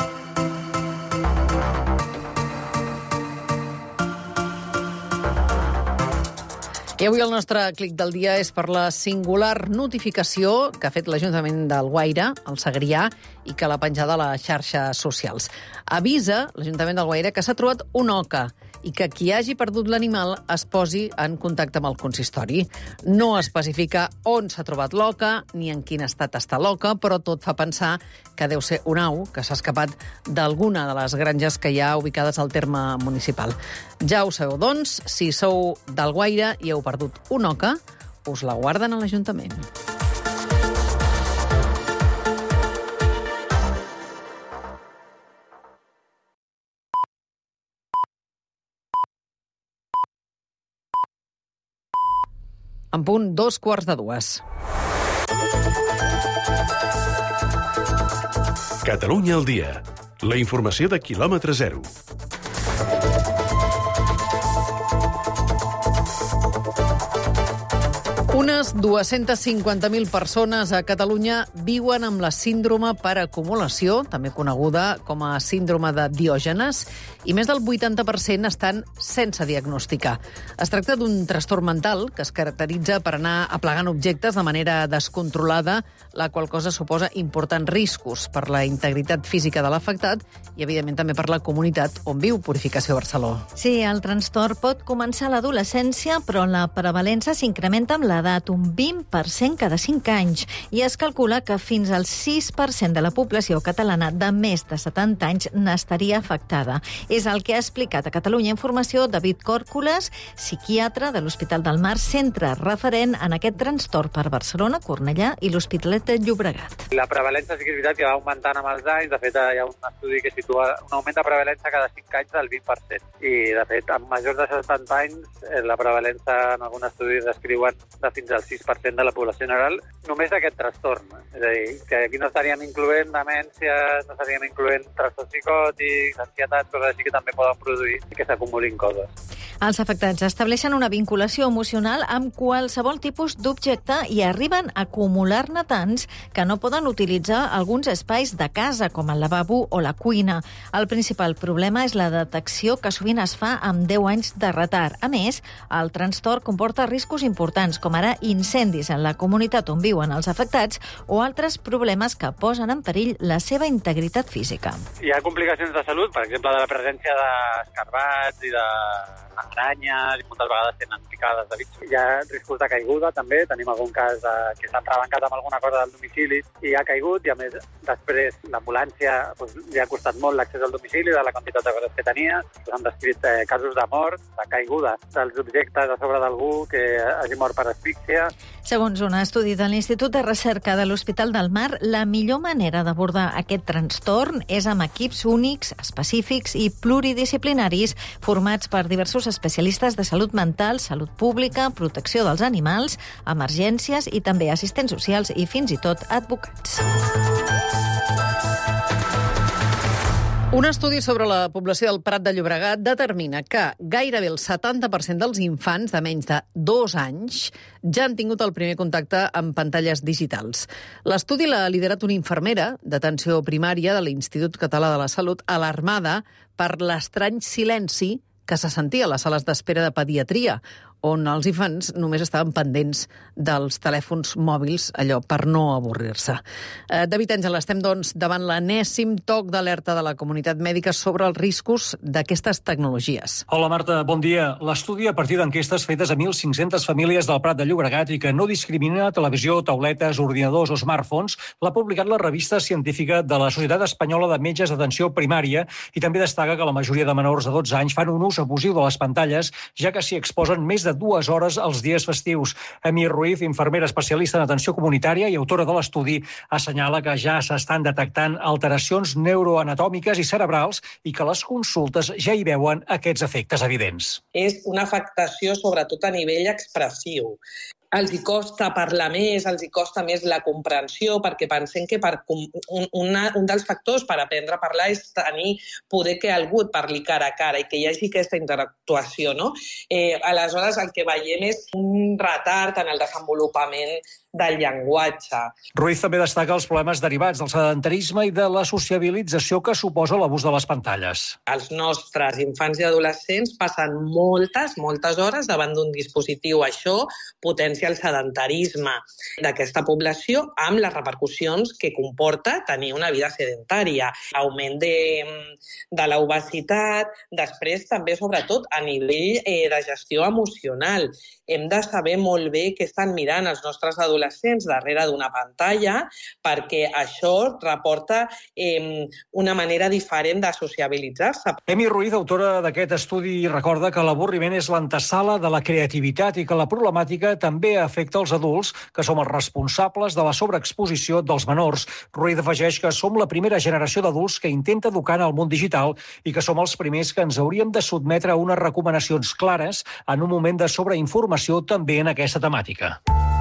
I avui el nostre clic del dia és per la singular notificació que ha fet l'Ajuntament d'Alguaire, al Segrià, i que l'ha penjada a les xarxes socials. Avisa l'Ajuntament d'Alguaire que s'ha trobat una oca i que qui hagi perdut l'animal es posi en contacte amb el consistori. No especifica on s'ha trobat l'oca ni en quin estat està l'oca, però tot fa pensar que deu ser un au que s'ha escapat d'alguna de les granges que hi ha ubicades al terme municipal. Ja ho sabeu, doncs, si sou d'Alguaire i heu perdut una oca, us la guarden a l'Ajuntament. En punt 2:15. Catalunya al dia. La informació de quilòmetre zero. Unes 250.000 persones a Catalunya viuen amb la síndrome per acumulació, també coneguda com a síndrome de Diògenes, i més del 80% estan sense diagnosticar. Es tracta d'un trastorn mental que es caracteritza per anar aplegant objectes de manera descontrolada, la qual cosa suposa importants riscos per la integritat física de l'afectat i, evidentment, també per la comunitat on viu. Purificació Barceló. Sí, el trastorn pot començar a l'adolescència, però la prevalença s'incrementa amb l'edat, un 20% cada 5 anys, i es calcula que fins al 6% de la població catalana de més de 70 anys n'estaria afectada. És el que ha explicat a Catalunya Informació David Còrcoles, psiquiatre de l'Hospital del Mar, centre referent en aquest trastorn per Barcelona, Cornellà i l'Hospitalet de Llobregat. La prevalença sí que és veritat que va augmentant amb els anys. De fet, hi ha un estudi que situa un augment de prevalença cada 5 anys del 20%. I, de fet, amb majors de 70 anys, la prevalença en algun estudi descriuen de fins al 6% de la població general només d'aquest trastorn. És a dir, que aquí no estaríem incloent demències, no estaríem incloent trastorns psicòtics, ansietats, coses així que també poden produir que s'acumulin coses. Els afectats estableixen una vinculació emocional amb qualsevol tipus d'objecte i arriben a acumular-ne tants que no poden utilitzar alguns espais de casa, com el lavabo o la cuina. El principal problema és la detecció, que sovint es fa amb 10 anys de retard. A més, el trastorn comporta riscos importants, com ara incendis en la comunitat on viuen els afectats o altres problemes que posen en perill la seva integritat física. Hi ha complicacions de salut, per exemple, de la presència d'escarbats i d'aranyes, i moltes vegades tenen picades de bitxos. Hi ha riscos de caiguda, també. Tenim algun cas que s'ha entrebancat amb alguna cosa del domicili i ha caigut, i a més, després l'ambulància li ha costat molt l'accés al domicili de la quantitat de coses que tenia. S'han descrit casos de mort, de caiguda dels objectes a sobre d'algú que hagi mort per asfíxia. Segons un estudi de l'Institut de Recerca de l'Hospital del Mar, la millor manera d'abordar aquest trastorn és amb equips únics, específics i pluridisciplinaris formats per diversos especialistes de salut mental, salut pública, protecció dels animals, emergències i també assistents socials i fins i tot advocats. Un estudi sobre la població del Prat de Llobregat determina que gairebé el 70% dels infants de menys de 2 anys ja han tingut el primer contacte amb pantalles digitals. L'estudi l'ha liderat una infermera d'atenció primària de l'Institut Català de la Salut, alarmada per l'estrany silenci que se sentia a les sales d'espera de pediatria, on els infants només estaven pendents dels telèfons mòbils, allò, per no avorrir-se. David Àngel, estem, doncs, davant l'enèsim toc d'alerta de la comunitat mèdica sobre els riscos d'aquestes tecnologies. Hola, Marta, bon dia. L'estudi, a partir d'enquestes fetes a 1.500 famílies del Prat de Llobregat i que no discrimina televisió, tauletes, ordinadors o smartphones, l'ha publicat la revista científica de la Societat Espanyola de Metges d'Atenció Primària, i també destaca que la majoria de menors de 12 anys fan un ús abusiu de les pantalles, ja que s'hi exposen més de 2 hores els dies festius. Emi Ruiz, infermera especialista en atenció comunitària i autora de l'estudi, assenyala que ja s'estan detectant alteracions neuroanatòmiques i cerebrals i que les consultes ja hi veuen aquests efectes evidents. És una afectació sobretot a nivell expressiu. els hi costa parlar més, els hi costa més la comprensió, perquè pensem que un dels factors per aprendre a parlar és tenir poder que algú et parli cara a cara i que hi hagi aquesta interactuació, no? Aleshores, el que veiem és un retard en el desenvolupament del llenguatge. Ruiz també destaca els problemes derivats del sedentarisme i de la sociabilització que suposa l'abús de les pantalles. Els nostres infants i adolescents passen moltes hores davant d'un dispositiu. Això potencia el sedentarisme d'aquesta població amb les repercussions que comporta tenir una vida sedentària. Augment de l'obesitat, després també, sobretot, a nivell de gestió emocional. Hem de saber molt bé què estan mirant els nostres adolescents darrere d'una pantalla, perquè això reporta una manera diferent de sociabilitzar-se. Emi Ruiz, autora d'aquest estudi, recorda que l'avorriment és l'antesala de la creativitat i que la problemàtica també afecta els adults, que som els responsables de la sobreexposició dels menors. Ruiz afegeix que som la primera generació d'adults que intenta educar en el món digital i que som els primers que ens hauríem de sotmetre a unes recomanacions clares en un moment de sobreinformació també en aquesta temàtica.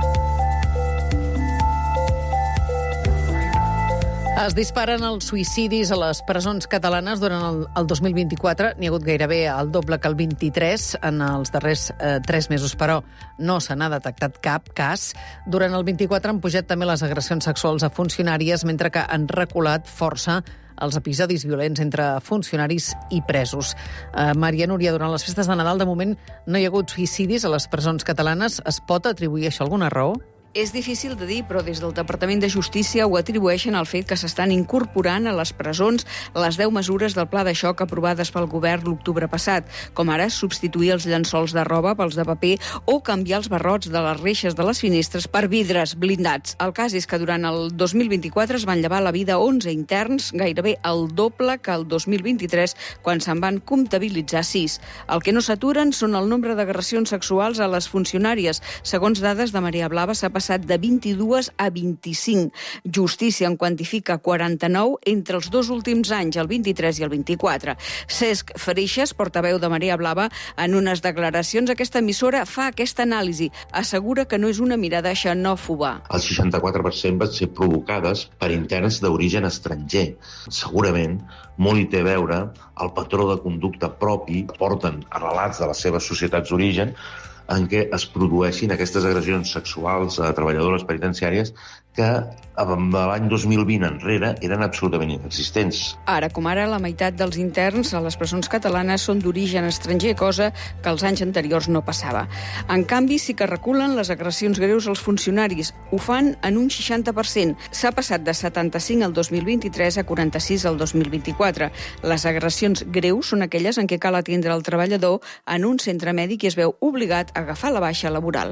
Es disparen els suïcidis a les presons catalanes durant el 2024. N'hi ha hagut gairebé el doble que el 23 en els darrers 3 mesos, però no se n'ha detectat cap cas. Durant el 24 han pujat també les agressions sexuals a funcionàries, mentre que han reculat força els episodis violents entre funcionaris i presos. Maria Núria, durant les festes de Nadal, de moment, no hi ha hagut suïcidis a les presons catalanes. Es pot atribuir això a alguna raó? És difícil de dir, però des del Departament de Justícia ho atribueixen al fet que s'estan incorporant a les presons les 10 mesures del pla de xoc aprovades pel govern l'octubre passat, com ara substituir els llençols de roba pels de paper o canviar els barrots de les reixes de les finestres per vidres blindats. El cas és que durant el 2024 es van llevar la vida 11 interns, gairebé el doble que el 2023, quan se'n van comptabilitzar 6. El que no s'aturen són el nombre d'agressions sexuals a les funcionàries. Segons dades de Marea Blava, s'ha passat de 22 a 25. Justícia en quantifica 49 entre els 2 últims anys, el 23 i el 24. Cesc Freixas, portaveu de Marea Blava, en unes declaracions a aquesta emissora fa aquesta anàlisi. Assegura que no és una mirada xenòfoba. El 64% van ser provocades per interns d'origen estranger. Segurament molt hi té a veure el patró de conducta propi que porten arrelats de les seves societats d'origen en què es produeixin aquestes agressions sexuals a treballadores penitenciàries que l'any 2020 enrere eren absolutament inexistents. Ara com ara, la meitat dels interns a les presons catalanes són d'origen estranger, cosa que els anys anteriors no passava. En canvi, sí que reculen les agressions greus als funcionaris. Ho fan en un 60%. S'ha passat de 75 al 2023 a 46 al 2024. Les agressions greus són aquelles en què cal atendre el treballador en un centre mèdic i es veu obligat a agafar la baixa laboral.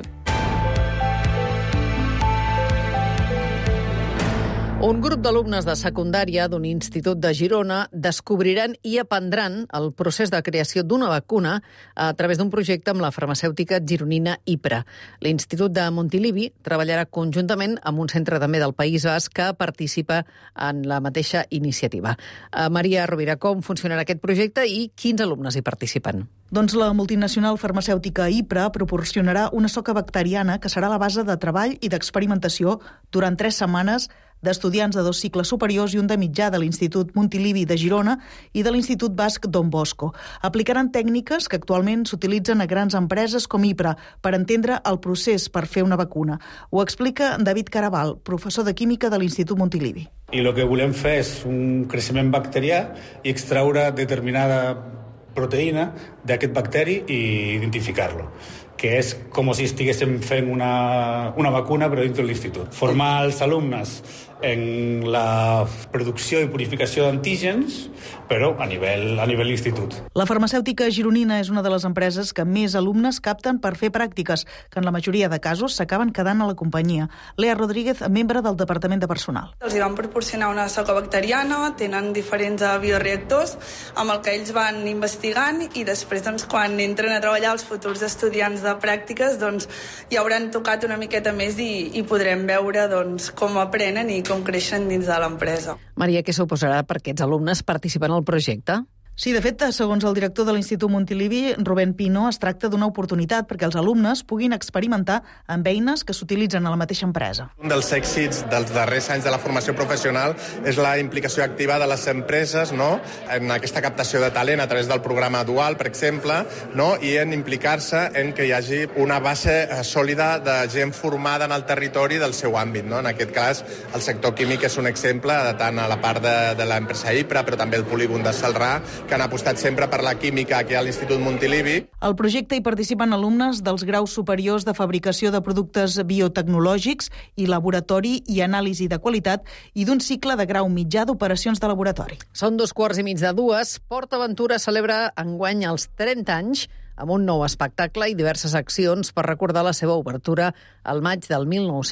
Un grup d'alumnes de secundària d'un institut de Girona descobriran i aprendran el procés de creació d'una vacuna a través d'un projecte amb la farmacèutica gironina IPRA. L'Institut de Montilivi treballarà conjuntament amb un centre també del País Basc que participa en la mateixa iniciativa. Maria Rovira, com funcionarà aquest projecte i quins alumnes hi participen? Doncs la multinacional farmacèutica IPRA proporcionarà una soca bacteriana que serà la base de treball i d'experimentació durant 3 setmanes d'estudiants de 2 cicles superiors i un de mitjà de l'Institut Montilivi de Girona i de l'Institut Basc Don Bosco. Aplicaran tècniques que actualment s'utilitzen a grans empreses com IPRA per entendre el procés per fer una vacuna. Ho explica David Caraval, professor de Química de l'Institut Montilivi. I el que volem fer és un creixement bacterià i extraure determinada proteïna d'aquest bacteri i identificar-lo, que és com si estiguéssim fent una vacuna però dintre de l'institut. Formar els alumnes en la producció i purificació d'antígens, però a nivell institut. La farmacèutica gironina és una de les empreses que més alumnes capten per fer pràctiques, que en la majoria de casos s'acaben quedant a la companyia. Lea Rodríguez, membre del Departament de Personal. Els van proporcionar una soca bacteriana, tenen diferents bioreactors amb el que ells van investigant i després, quan entren a treballar els futurs estudiants de pràctiques, ja hauran tocat una miqueta més i podrem veure com aprenen i com creixen dins de l'empresa. Maria, què suposarà per aquests alumnes participant al projecte? Sí, de fet, segons el director de l'Institut Montilivi, Rubén Pino, es tracta d'una oportunitat perquè els alumnes puguin experimentar amb eines que s'utilitzen a la mateixa empresa. Un dels èxits dels darrers anys de la formació professional és la implicació activa de les empreses, no?, en aquesta captació de talent a través del programa dual, per exemple, no?, i en implicar-se en que hi hagi una base sòlida de gent formada en el territori del seu àmbit, no? En aquest cas, el sector químic és un exemple, tant a la part de l'empresa IPRA, però també el polígon de Celrà, que han apostat sempre per la química aquí a l'Institut Montilivi. Al projecte hi participen alumnes dels graus superiors de fabricació de productes biotecnològics i laboratori i anàlisi de qualitat i d'un cicle de grau mitjà d'operacions de laboratori. Són 2:15. PortAventura celebra enguany els 30 anys amb un nou espectacle i diverses accions per recordar la seva obertura al maig del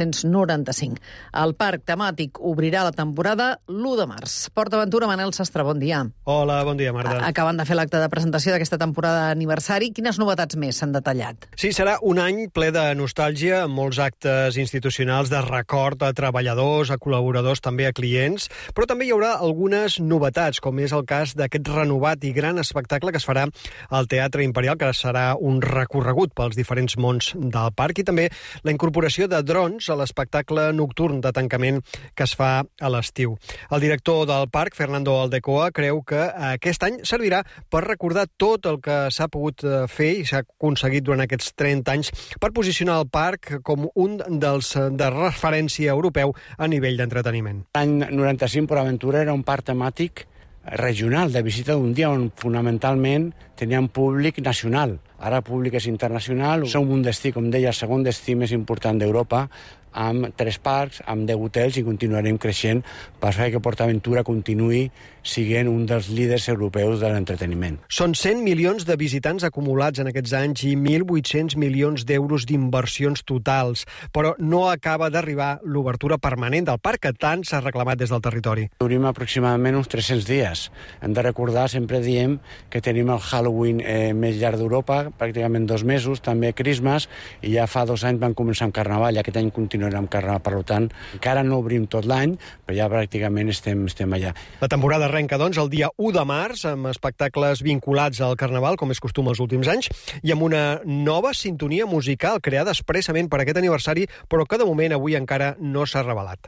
1995. El parc temàtic obrirà la temporada l'1 de març. PortAventura, Manel Sastre, bon dia. Hola, bon dia, Marta. Acaben de fer l'acte de presentació d'aquesta temporada d'aniversari. Quines novetats més s'han detallat? Sí, serà un any ple de nostàlgia, amb molts actes institucionals de record a treballadors, a col·laboradors, també a clients, però també hi haurà algunes novetats, com és el cas d'aquest renovat i gran espectacle que es farà al Teatre Imperial, que serà un recorregut pels diferents mons del parc, i també la incorporació de drons a l'espectacle nocturn de tancament que es fa a l'estiu. El director del parc, Fernando Aldecoa, creu que aquest any servirà per recordar tot el que s'ha pogut fer i s'ha aconseguit durant aquests 30 anys per posicionar el parc com un dels de referència europeu a nivell d'entreteniment. L'any 95 PortAventura era un parc temàtic regional, de visita d'un dia, on fonamentalment teníem públic nacional. Ara el públic és internacional. Som un destí, com deia, el segon destí més important d'Europa, amb 3 parcs, amb 10 hotels, i continuarem creixent per fer que PortAventura continuï sent un dels líders europeus de l'entreteniment. Són 100 milions de visitants acumulats en aquests anys i 1.800 milions d'euros d'inversions totals, però no acaba d'arribar l'obertura permanent del parc, que tant s'ha reclamat des del territori. Obrim aproximadament uns 300 dies. Hem de recordar, sempre diem, que tenim el Halloween més llarg d'Europa, pràcticament 2 mesos, també Christmas, i ja fa 2 anys vam començar amb Carnaval, i aquest any continuarem amb Carnaval, per tant, encara no obrim tot l'any, però ja pràcticament estem allà. La temporada arrenca, doncs, el dia 1 de març, amb espectacles vinculats al Carnaval, com és costum els últims anys, i amb una nova sintonia musical creada expressament per aquest aniversari, però que de moment avui encara no s'ha revelat.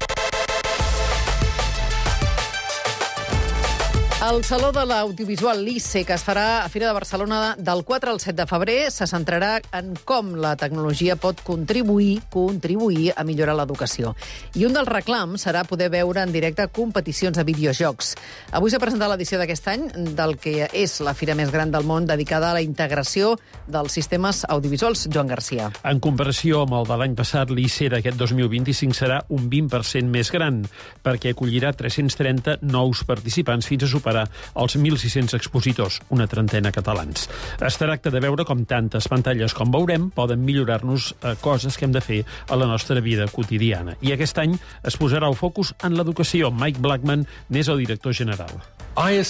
El Saló de l'Audiovisual LICE, que es farà a Fira de Barcelona del 4 al 7 de febrer, se centrarà en com la tecnologia pot contribuir a millorar l'educació. I un dels reclams serà poder veure en directe competicions de videojocs. Avui s'ha presentat l'edició d'aquest any del que és la fira més gran del món dedicada a la integració dels sistemes audiovisuals. Joan Garcia. En comparació amb el de l'any passat, l'ICE d'aquest 2025 serà un 20% més gran, perquè acollirà 330 nous participants fins a superar els 1.600 expositors, una trentena catalans. Es tracta de veure com tantes pantalles com veurem poden millorar-nos coses que hem de fer a la nostra vida quotidiana. I aquest any es posarà el focus en l'educació. Mike Blackman n'és el director general. El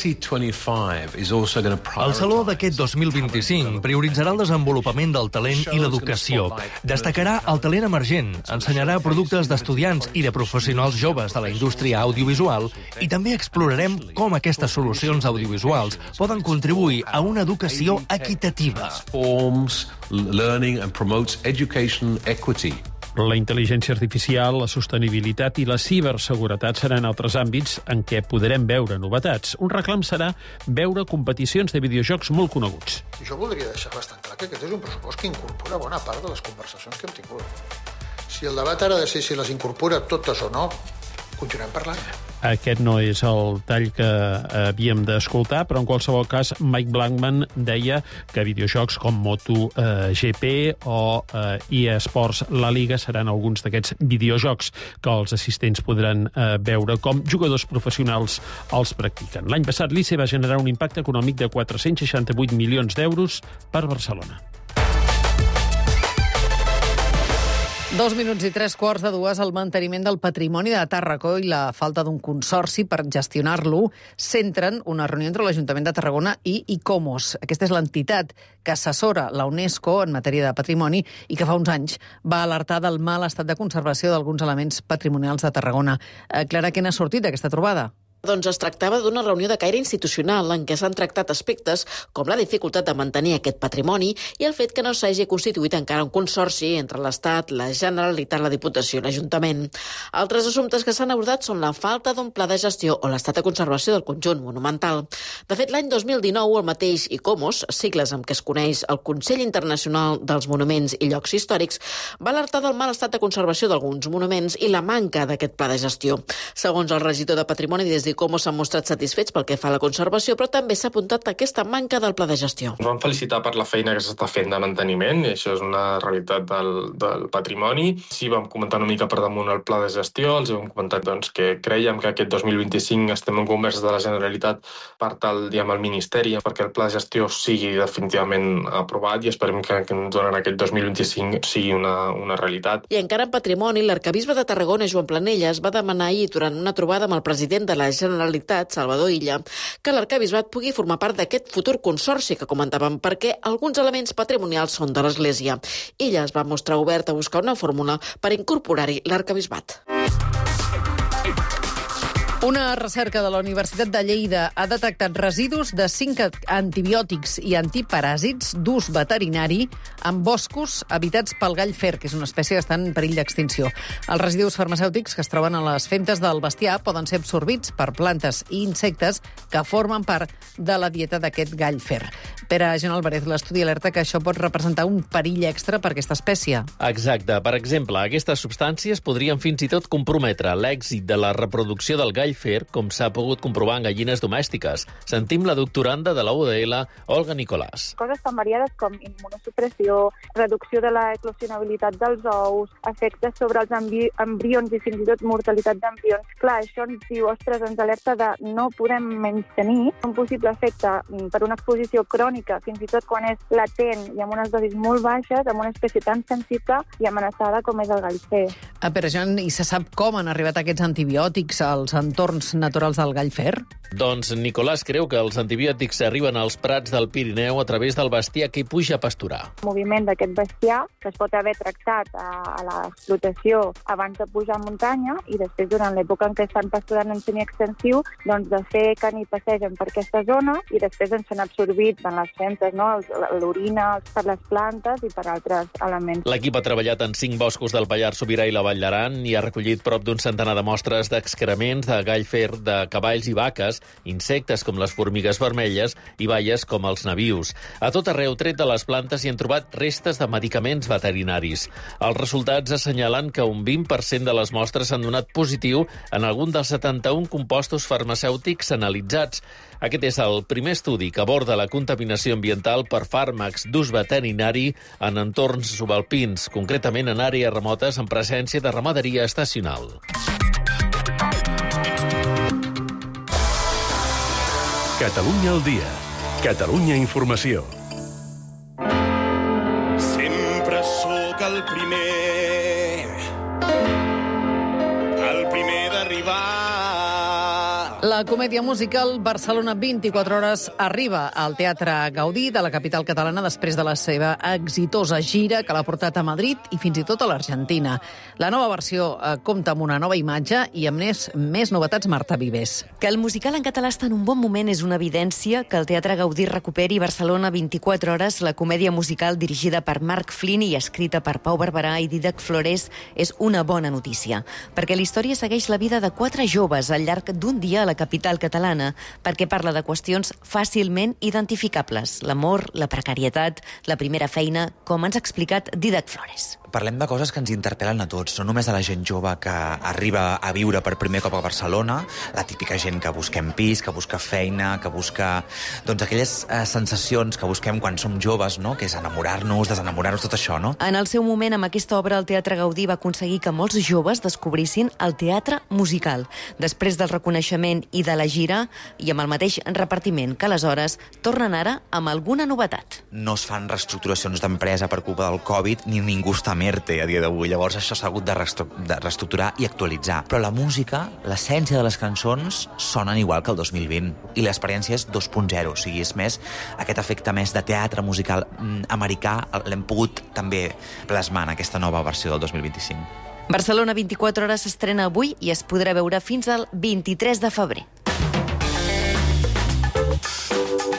Saló d'aquest 2025 prioritzarà el desenvolupament del talent i l'educació. Destacarà el talent emergent, ensenyarà productes d'estudiants i de professionals joves de la indústria audiovisual i també explorarem com aquestes solucions audiovisuals poden contribuir a una educació equitativa. La intel·ligència artificial, la sostenibilitat i la ciberseguretat seran altres àmbits en què podrem veure novetats. Un reclam serà veure competicions de videojocs molt coneguts. Jo voldria deixar bastant clar que aquest és un pressupost que incorpora bona part de les conversacions que hem tingut. Si el debat ara de si les incorpora totes o no, continuem parlant. Aquest no és el tall que havíem d'escoltar, però en qualsevol cas Mike Blackman deia que videojocs com MotoGP o eSports La Liga seran alguns d'aquests videojocs que els assistents podran veure com jugadors professionals els practiquen. L'any passat l'ICE va generar un impacte econòmic de 468 milions d'euros per Barcelona. 2 minuts i 3:15. El manteniment del patrimoni de Tàrraco i la falta d'un consorci per gestionar-lo centren una reunió entre l'Ajuntament de Tarragona i ICOMOS. Aquesta és l'entitat que assessora la UNESCO en matèria de patrimoni i que fa uns anys va alertar del mal estat de conservació d'alguns elements patrimonials de Tarragona. Clara, què n'ha sortit d'aquesta trobada? Doncs es tractava d'una reunió de caire institucional en què s'han tractat aspectes com la dificultat de mantenir aquest patrimoni i el fet que no s'hagi constituït encara un consorci entre l'Estat, la Generalitat, la Diputació i l'Ajuntament. Altres assumptes que s'han abordat són la falta d'un pla de gestió o l'estat de conservació del conjunt monumental. De fet, l'any 2019, el mateix ICOMOS, sigles amb què es coneix el Consell Internacional dels Monuments i Llocs Històrics, va alertar del mal estat de conservació d'alguns monuments i la manca d'aquest pla de gestió. Segons el regidor de Patrimoni des d'ICOMOS s'han mostrat satisfets pel que fa a la conservació, però també s'ha apuntat aquesta manca del pla de gestió. Ens vam felicitar per la feina que s'està fent de manteniment, i això és una realitat del patrimoni. Sí, vam comentar una mica per damunt el pla de gestió, els hem comentat que creiem que aquest 2025 estem en converses de la Generalitat per tal, diguem, el Ministeri, perquè el pla de gestió sigui definitivament aprovat i esperem que durant aquest 2025 sigui una realitat. I encara en patrimoni, l'arcabisbe de Tarragona, Joan Planelles, va demanar ahir durant una trobada amb el president de la Generalitat, Salvador Illa, que l'arcabisbat pugui formar part d'aquest futur consorci que comentàvem, perquè alguns elements patrimonials són de l'Església. Illa es va mostrar obert a buscar una fórmula per incorporar-hi l'arcabisbat. Una recerca de la Universitat de Lleida ha detectat residus de 5 antibiòtics i antiparàsits d'ús veterinari en boscos habitats pel gall fer, que és una espècie que està en perill d'extinció. Els residus farmacèutics que es troben a les femtes del bestiar poden ser absorbits per plantes i insectes que formen part de la dieta d'aquest gall fer. Pere Joan Álvarez, l'estudi alerta que això pot representar un perill extra per aquesta espècie. Exacte. Per exemple, aquestes substàncies podrien fins i tot comprometre l'èxit de la reproducció del gall fer, com s'ha pogut comprovar en gallines domèstiques. Sentim la doctoranda de la UDL, Olga Nicolàs. Coses tan variades com immunosupressió, reducció de la eclosionabilitat dels ous, efectes sobre els embrions i fins i tot mortalitat d'embrions. Clar, això ens diu, ostres, ens alerta de no podem menystenir un possible efecte per una exposició crònica, fins i tot quan és latent i amb unes dosis molt baixes, amb una espècie tan sensible i amenaçada com és el gall fer. Pere Joan, i se sap com han arribat aquests antibiòtics als entorns naturals del gall fer? Doncs Nicolàs creu que els antibiòtics arriben als prats del Pirineu a través del bestiar que hi puja a pasturar. El moviment d'aquest bestiar, que es pot haver tractat a l'explotació abans de pujar a muntanya i després durant l'època en què estan pasturant en semiextensiu, doncs de fer que ni passegen per aquesta zona i després ens s'han absorbit en les femtes, no? L'orina per les plantes i per altres elements. L'equip ha treballat en 5 boscos del Pallars Sobirà i la Vall d'Aran i ha recollit prop d'un centenar de mostres d'excrements de gall fer de cavalls i vaques, insectes com les formigues vermelles i baies com els nabius. A tot arreu, tret de les plantes, hi han trobat restes de medicaments veterinaris. Els resultats assenyalen que un 20% de les mostres han donat positiu en algun dels 71 compostos farmacèutics analitzats. Aquest és el primer estudi que aborda la contaminació ambiental per fàrmacs d'ús veterinari en entorns subalpins, concretament en àrees remotes en presència de ramaderia estacional. Catalunya al dia. Catalunya Informació. Sempre sóc el primer d'arribar. La comèdia musical Barcelona 24 hores arriba al Teatre Gaudí de la capital catalana després de la seva exitosa gira que l'ha portat a Madrid i fins i tot a l'Argentina. La nova versió compta amb una nova imatge i amb més novetats, Marta Vives. Que el musical en català està en un bon moment és una evidència. Que el Teatre Gaudí recuperi Barcelona 24 hores, la comèdia musical dirigida per Marc Flini i escrita per Pau Barberà i Dídac Flores, és una bona notícia, perquè la història segueix la vida de 4 joves al llarg d'un dia a la capital catalana, perquè parla de qüestions fàcilment identificables: l'amor, la precarietat, la primera feina, com ens ha explicat Dídac Flores. Parlem de coses que ens interpel·len a tots, no només a la gent jove que arriba a viure per primer cop a Barcelona, la típica gent que busquem pis, que busca feina, que busca aquelles sensacions que busquem quan som joves, no? Que és enamorar-nos, desenamorar-nos, tot això, no? En el seu moment, amb aquesta obra, el Teatre Gaudí va aconseguir que molts joves descobrissin el teatre musical. Després del reconeixement i de la gira, i amb el mateix repartiment que aleshores, tornen ara amb alguna novetat. No es fan reestructuracions d'empresa per culpa del Covid, ni ningú està ERTE a dia d'avui. Llavors això s'ha hagut de reestructurar i actualitzar. Però la música, l'essència de les cançons, sonen igual que el 2020. I l'experiència és 2.0, o sigui, és més, aquest efecte més de teatre musical americà l'hem pogut també plasmar en aquesta nova versió del 2025. Barcelona 24 hores s'estrena avui i es podrà veure fins al 23 de febrer.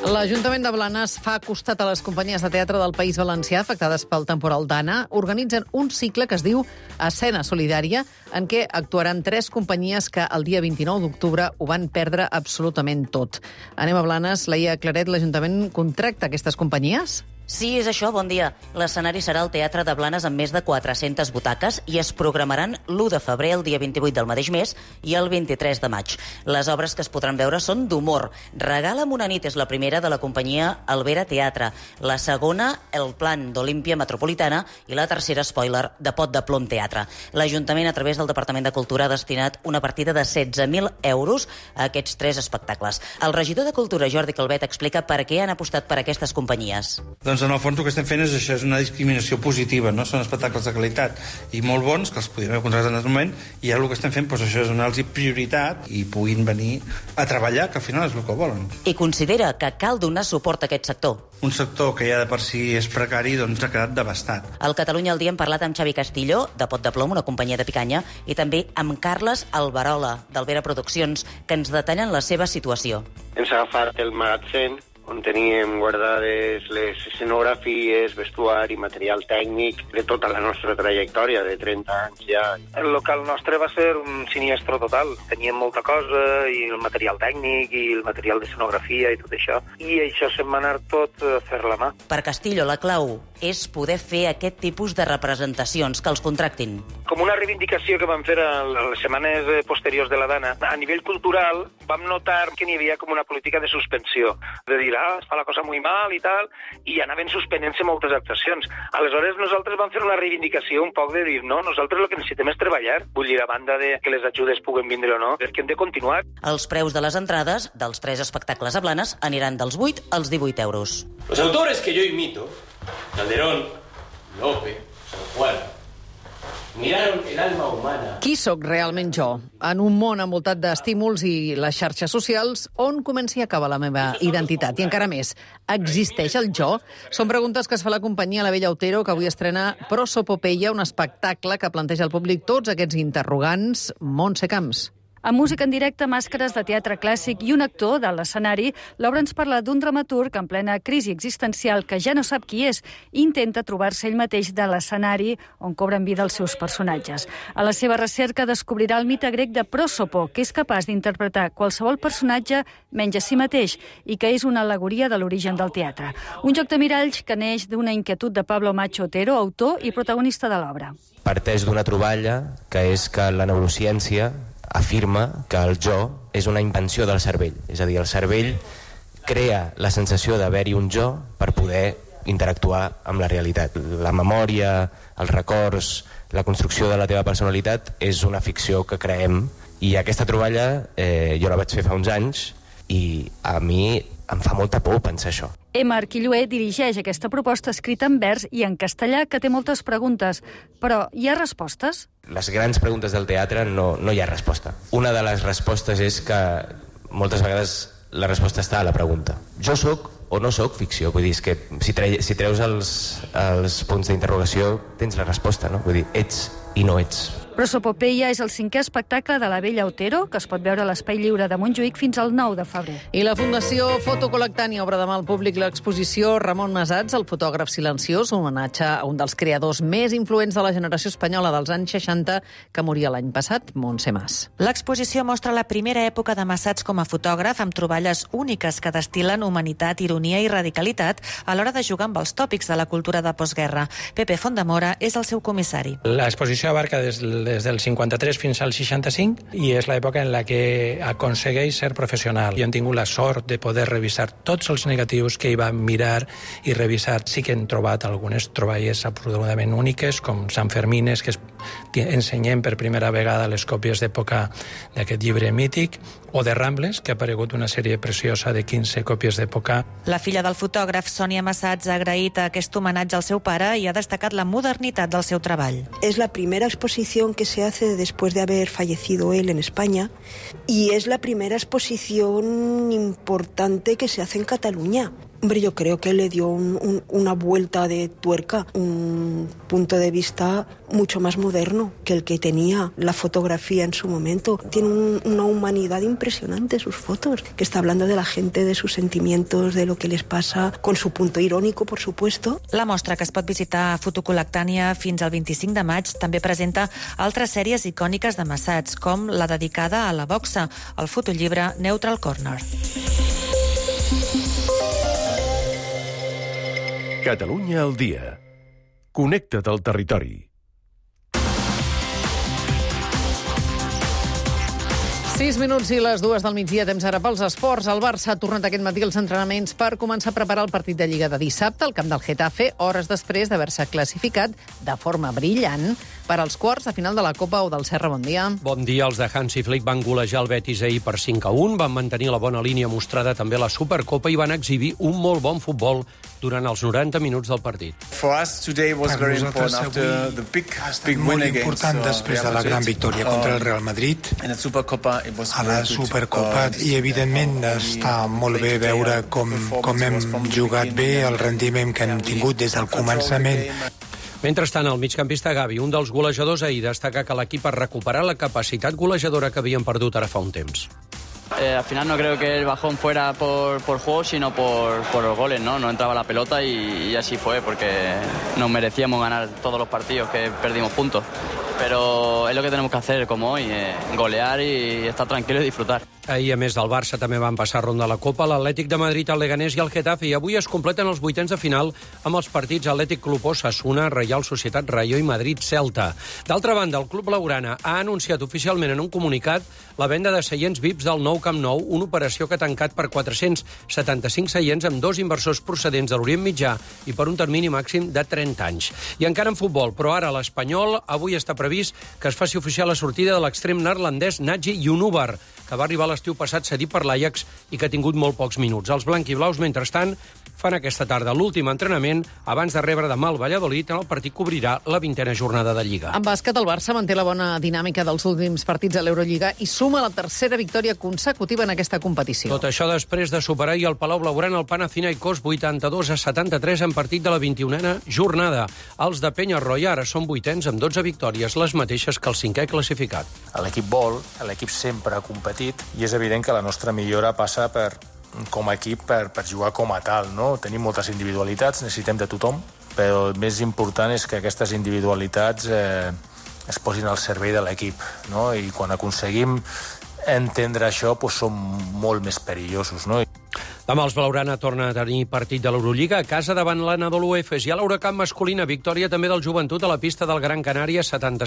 L'Ajuntament de Blanes fa costat a les companyies de teatre del País Valencià afectades pel temporal Dana. Organitzen un cicle que es diu Escena Solidària, en què actuaran 3 companyies que el dia 29 d'octubre ho van perdre absolutament tot. Anem a Blanes. Laia Claret, l'Ajuntament contracta aquestes companyies? Sí, és això, bon dia. L'escenari serà el Teatre de Blanes amb més de 400 butaques i es programaran l'1 de febrer, el dia 28 del mateix mes, i el 23 de maig. Les obres que es podran veure són d'humor. Regala'm una nit és la primera de la companyia Alvera Teatre, la segona El Plan d'Olímpia Metropolitana i la tercera, spoiler, de Pot de Plom Teatre. L'Ajuntament, a través del Departament de Cultura, ha destinat una partida de 16.000 euros a aquests 3 espectacles. El regidor de Cultura, Jordi Calvet, explica per què han apostat per aquestes companyies. Doncs en el fons el que estem fent és això, és una discriminació positiva, no? Són espectacles de qualitat i molt bons, que els podríem haver contractat en aquest moment, i ara el que estem fent doncs, això és donar-los prioritat i puguin venir a treballar, que al final és el que volen. I considera que cal donar suport a aquest sector. Un sector que ja de per si és precari, doncs ha quedat devastat. Al Catalunya al dia hem parlat amb Xavi Castillo, de Pot de Plom, una companyia de Picanya, i també amb Carles Alberola, d'Albera Produccions, que ens detallen la seva situació. Hem agafat el magatzem, on teníem guardades les escenografies, vestuari, material tècnic de tota la nostra trajectòria de 30 anys ja. El local nostre va ser un siniestro total. Teníem molta cosa, i el material tècnic, i el material d'escenografia i tot això. I això se'n va anar tot a fer la mà. Per Castillo, la clau és poder fer aquest tipus de representacions, que els contractin. Com una reivindicació que vam fer a les setmanes posteriors de la Dana, a nivell cultural vam notar que n'hi havia com una política de suspensió, de dir, es fa la cosa molt mal i tal, i anaven suspenent-se moltes actuacions. Aleshores nosaltres vam fer una reivindicació un poc de dir, no, nosaltres el que necessitem és treballar, vull dir, a banda de que les ajudes puguen vindre o no, és que hem de continuar. Els preus de les entrades dels 3 espectacles a Blanes aniran dels 8 als 18 euros. Los autores que yo imito, Calderón, Lope, San Juan, miraron el alma humana. Qui sóc realment jo? En un món envoltat d'estímuls i les xarxes socials, on comença i acaba la meva identitat? I encara més, existeix el jo? Són preguntes que es fa la companyia La Vella Otero, que avui estrena Prosopopeia, un espectacle que planteja al públic tots aquests interrogants. Montse Camps. Amb música en directe, màscares de teatre clàssic i un actor de l'escenari, l'obra ens parla d'un dramaturg en plena crisi existencial que ja no sap qui és i intenta trobar-se ell mateix de l'escenari on cobren vida els seus personatges. A la seva recerca descobrirà el mite grec de Prosopo, que és capaç d'interpretar qualsevol personatge menys a si mateix i que és una al·legoria de l'origen del teatre. Un joc de miralls que neix d'una inquietud de Pablo Macho Otero, autor i protagonista de l'obra. Parteix d'una troballa que és que la neurociència afirma que el jo és una invenció del cervell. És a dir, el cervell crea la sensació d'haver-hi un jo per poder interactuar amb la realitat. La memòria, els records, la construcció de la teva personalitat és una ficció que creem, i aquesta troballa jo la vaig fer fa uns anys i a mi em fa molta por pensar això. Emma Arquilloé dirigeix aquesta proposta escrita en vers i en castellà que té moltes preguntes. Però hi ha respostes? Les grans preguntes del teatre no hi ha resposta. Una de les respostes és que moltes vegades la resposta està a la pregunta. Jo sóc o no sóc ficció? Vull dir, és que si treus els punts d'interrogació tens la resposta, no? Vull dir, ets i no ets. Prosopopeia és el 5è espectacle de La Vella Otero, que es pot veure a l'Espai Lliure de Montjuïc fins al 9 de febrer. I la Fundació Fotocol·lectània obre demà al públic l'exposició Ramon Masats, el fotògraf silenciós, un homenatge a un dels creadors més influents de la generació espanyola dels anys 60, que moria l'any passat, Montse Mas. L'exposició mostra la primera època de Masats com a fotògraf, amb troballes úniques que destil·len humanitat, ironia i radicalitat a l'hora de jugar amb els tòpics de la cultura de postguerra. Pepe Fondamora és el seu comissari. L'exposició abarca des del 53 fins al 65 i és l'època en la que aconsegueix ser professional. Jo he tingut la sort de poder revisar tots els negatius que hi va mirar i revisar. Sí que hem trobat algunes troballes absolutament úniques, com Sant Fermines, que ensenyem per primera vegada les còpies d'època d'aquest llibre mític, o de Rambles, que ha aparegut una sèrie preciosa de 15 còpies d'època. La filla del fotògraf, Sònia Masats, ha agraït aquest homenatge al seu pare i ha destacat la modernitat del seu treball. És la primera exposición que se hace después de haber fallecido él en España y es la primera exposición importante que se hace en Cataluña. Hombre, yo creo que le dio una vuelta de tuerca, un punto de vista mucho más moderno que el que tenía la fotografía en su momento. Tiene una humanidad impresionante sus fotos, que está hablando de la gente, de sus sentimientos, de lo que les pasa, con su punto irónico, por supuesto. La mostra, que es pot visitar a Fotocol·lectània fins al 25 de maig, també presenta altres sèries icòniques de Massats, com la dedicada a la boxa, el fotollibre Neutral Corner. Catalunya al dia. Connecta't al territori. 6 minuts i les 2 del migdia, temps ara pels esports. El Barça ha tornat aquest matí als entrenaments per començar a preparar el partit de Lliga de dissabte al camp del Getafe, hores després d'haver-se classificat de forma brillant per als quarts de final de la Copa o del Serra. Bon dia. Bon dia. Els de Hansi Flick van golejar el Betis ahir per 5-1, van mantenir la bona línia mostrada també a la Supercopa i van exhibir un molt bon futbol durant els 90 minuts del partit. Per nosaltres avui ha estat molt important després de la gran victòria contra el Real Madrid a la Supercopa, i evidentment està molt bé veure com hem jugat bé, el rendiment que hem tingut des del començament. Mentrestant, el migcampista Gavi, un dels golejadors ahir, destaca que l'equip ha recuperat la capacitat golejadora que havien perdut ara fa un temps. Al final no creo que el bajón fuera por juego, sino por los goles, ¿no? No entraba la pelota y así fue, porque nos merecíamos ganar todos los partidos que perdimos puntos. Pero es lo que tenemos que hacer, como hoy, golear y estar tranquilo y disfrutar. Ahir, a més del Barça, també van passar ronda a la Copa l'Atlètic de Madrid, el Leganés i el Getafe, i avui es completen els vuitens de final amb els partits Atlètic Club Osasuna, Reial Societat Rayo i Madrid Celta. D'altra banda, el Club Blaugrana ha anunciat oficialment en un comunicat la venda de seients VIPs del nou Camp Nou, una operació que ha tancat per 475 seients amb 2 inversors procedents de l'Orient Mitjà i per un termini màxim de 30 anys. I encara en futbol, però ara l'Espanyol, avui està previst que es faci oficial la sortida de l'extrem neerlandès Nadji Yunúbar, que va arribar l'estiu passat cedit per l'Ajax i que ha tingut molt pocs minuts. Els blanquiblaus, mentrestant, fan aquesta tarda l'últim entrenament abans de rebre demà el Valladolid en el partit que obrirà la 20a jornada de Lliga. En bàsquet, el Barça manté la bona dinàmica dels últims partits a l'Eurolliga i suma la tercera victòria consecutiva en aquesta competició. Tot això després de superar ahir al Palau Blaugrana el Panathinaikos 82-73 en partit de la 21a jornada. Els de Peñarroya ara són 8ens amb 12 victòries, les mateixes que el 5è classificat. L'equip vol, l'equip sempre ha competit, i és evident que la nostra millora passa com a equip per jugar com a tal, no? Tenim moltes individualitats, necessitem de tothom, però el més important és que aquestes individualitats es posin al servei de l'equip, no? I quan aconseguim entendre això, doncs som molt més perillosos, no? Demà els Blaugrana torna a tenir partit de l'Eurolliga a casa davant l'Anadolu Efes. I a l'Huracan masculina, victòria també del Joventut a la pista del Gran Canària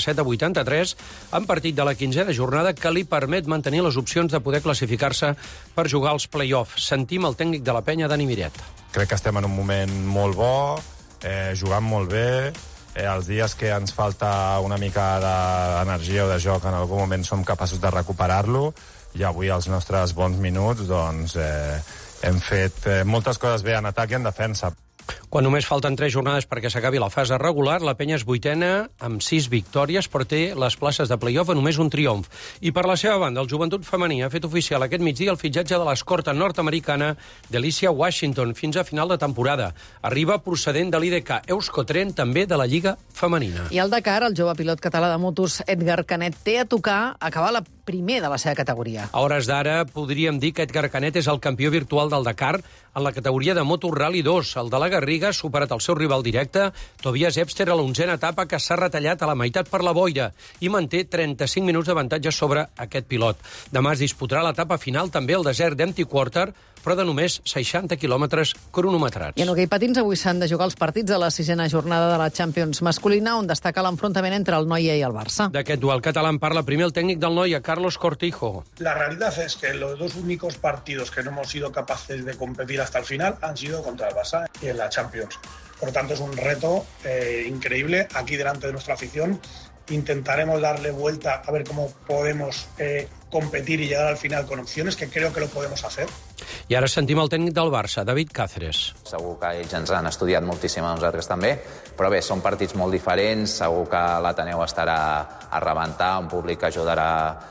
77-83 en partit de la 15a jornada que li permet mantenir les opcions de poder classificar-se per jugar als play-offs. Sentim el tècnic de la penya, Dani Miret. Crec que estem en un moment molt bo, jugant molt bé. Els dies que ens falta una mica d'energia o de joc en algun moment som capaços de recuperar-lo, i avui els nostres bons minuts doncs hem fet moltes coses bé en atac i en defensa. Quan només falten 3 jornades perquè s'acabi la fase regular, la penya és 8a amb 6 victòries, però té les places de play-off a només un triomf. I per la seva banda, el Joventut femení ha fet oficial aquest migdia el fitxatge de l'escorta nord-americana d'Alicia Washington fins a final de temporada. Arriba procedent de l'IDK Euskotren, també de la Lliga Femenina. I al Dakar, el jove pilot català de motos Edgar Canet té a tocar acabar la primer de la seva categoria. A hores d'ara podríem dir que Edgar Canet és el campió virtual del Dakar en la categoria de Moto Rally 2. El de la Garriga ha superat el seu rival directe, Tobias Epster, a l'11a etapa, que s'ha retallat a la meitat per la boira i manté 35 minuts d'avantatge sobre aquest pilot. Demà es disputarà l'etapa final també al desert d'Empty Quarter, però de només 60 quilòmetres cronometrats. I en hoquei patins avui s'han de jugar els partits de la 6a jornada de la Champions masculina, on destaca l'enfrontament entre el Noia i el Barça. D'aquest duel català en parla primer el tècnic del Noia, Carlos Cortijo. La realidad es que los dos únicos partidos que no hemos sido capaces de competir hasta el final han sido contra el Barça y en la Champions. Por lo tanto, es un reto increíble aquí delante de nuestra afición. Intentaremos darle vuelta a ver cómo podemos competir y llegar al final con opciones, que creo que lo podemos hacer. I ara sentim el tècnic del Barça, David Cáceres. Segur que ells ens han estudiat moltíssim a nosaltres també, però bé, són partits molt diferents, segur que l'Ateneu estarà a rebentar, un públic que ajudarà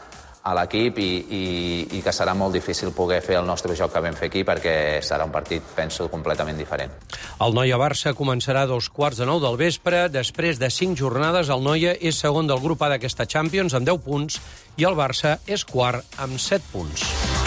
a l'equip i que serà molt difícil poder fer el nostre joc que vam fer aquí perquè serà un partit, penso, completament diferent. El Noia-Barça començarà a 8:45 del vespre. Després de 5 jornades, el Noia és segon del grup A d'aquesta Champions amb 10 punts i el Barça és quart amb 7 punts.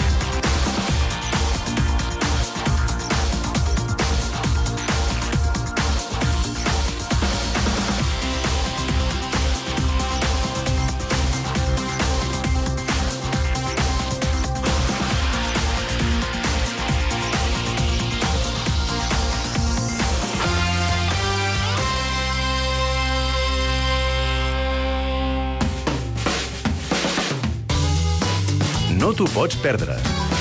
No t'ho pots perdre.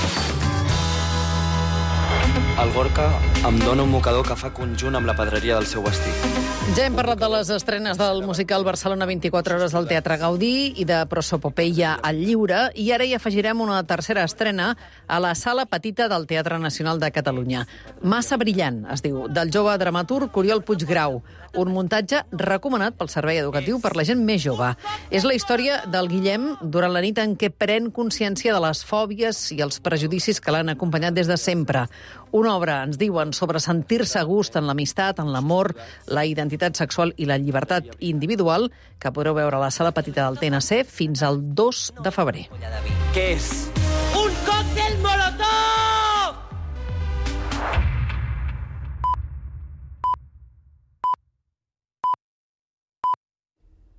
El Gorka em dona un mocador que fa conjunt amb la pedreria del seu vestit. Ja hem parlat de les estrenes del musical Barcelona 24 hores del Teatre Gaudí i de Prosopopeia al Lliure, i ara hi afegirem una tercera estrena a la Sala Petita del Teatre Nacional de Catalunya. Massa brillant, es diu, del jove dramaturg Oriol Puiggrau. Un muntatge recomanat pel Servei Educatiu per la gent més jove. És la història del Guillem durant la nit en què pren consciència de les fòbies i els prejudicis que l'han acompanyat des de sempre. Una obra, ens diuen, sobre sentir-se a gust en l'amistat, en l'amor, la identitat sexual i la llibertat individual, que podreu veure a la Sala Petita del TNC fins al 2 de febrer. Què és?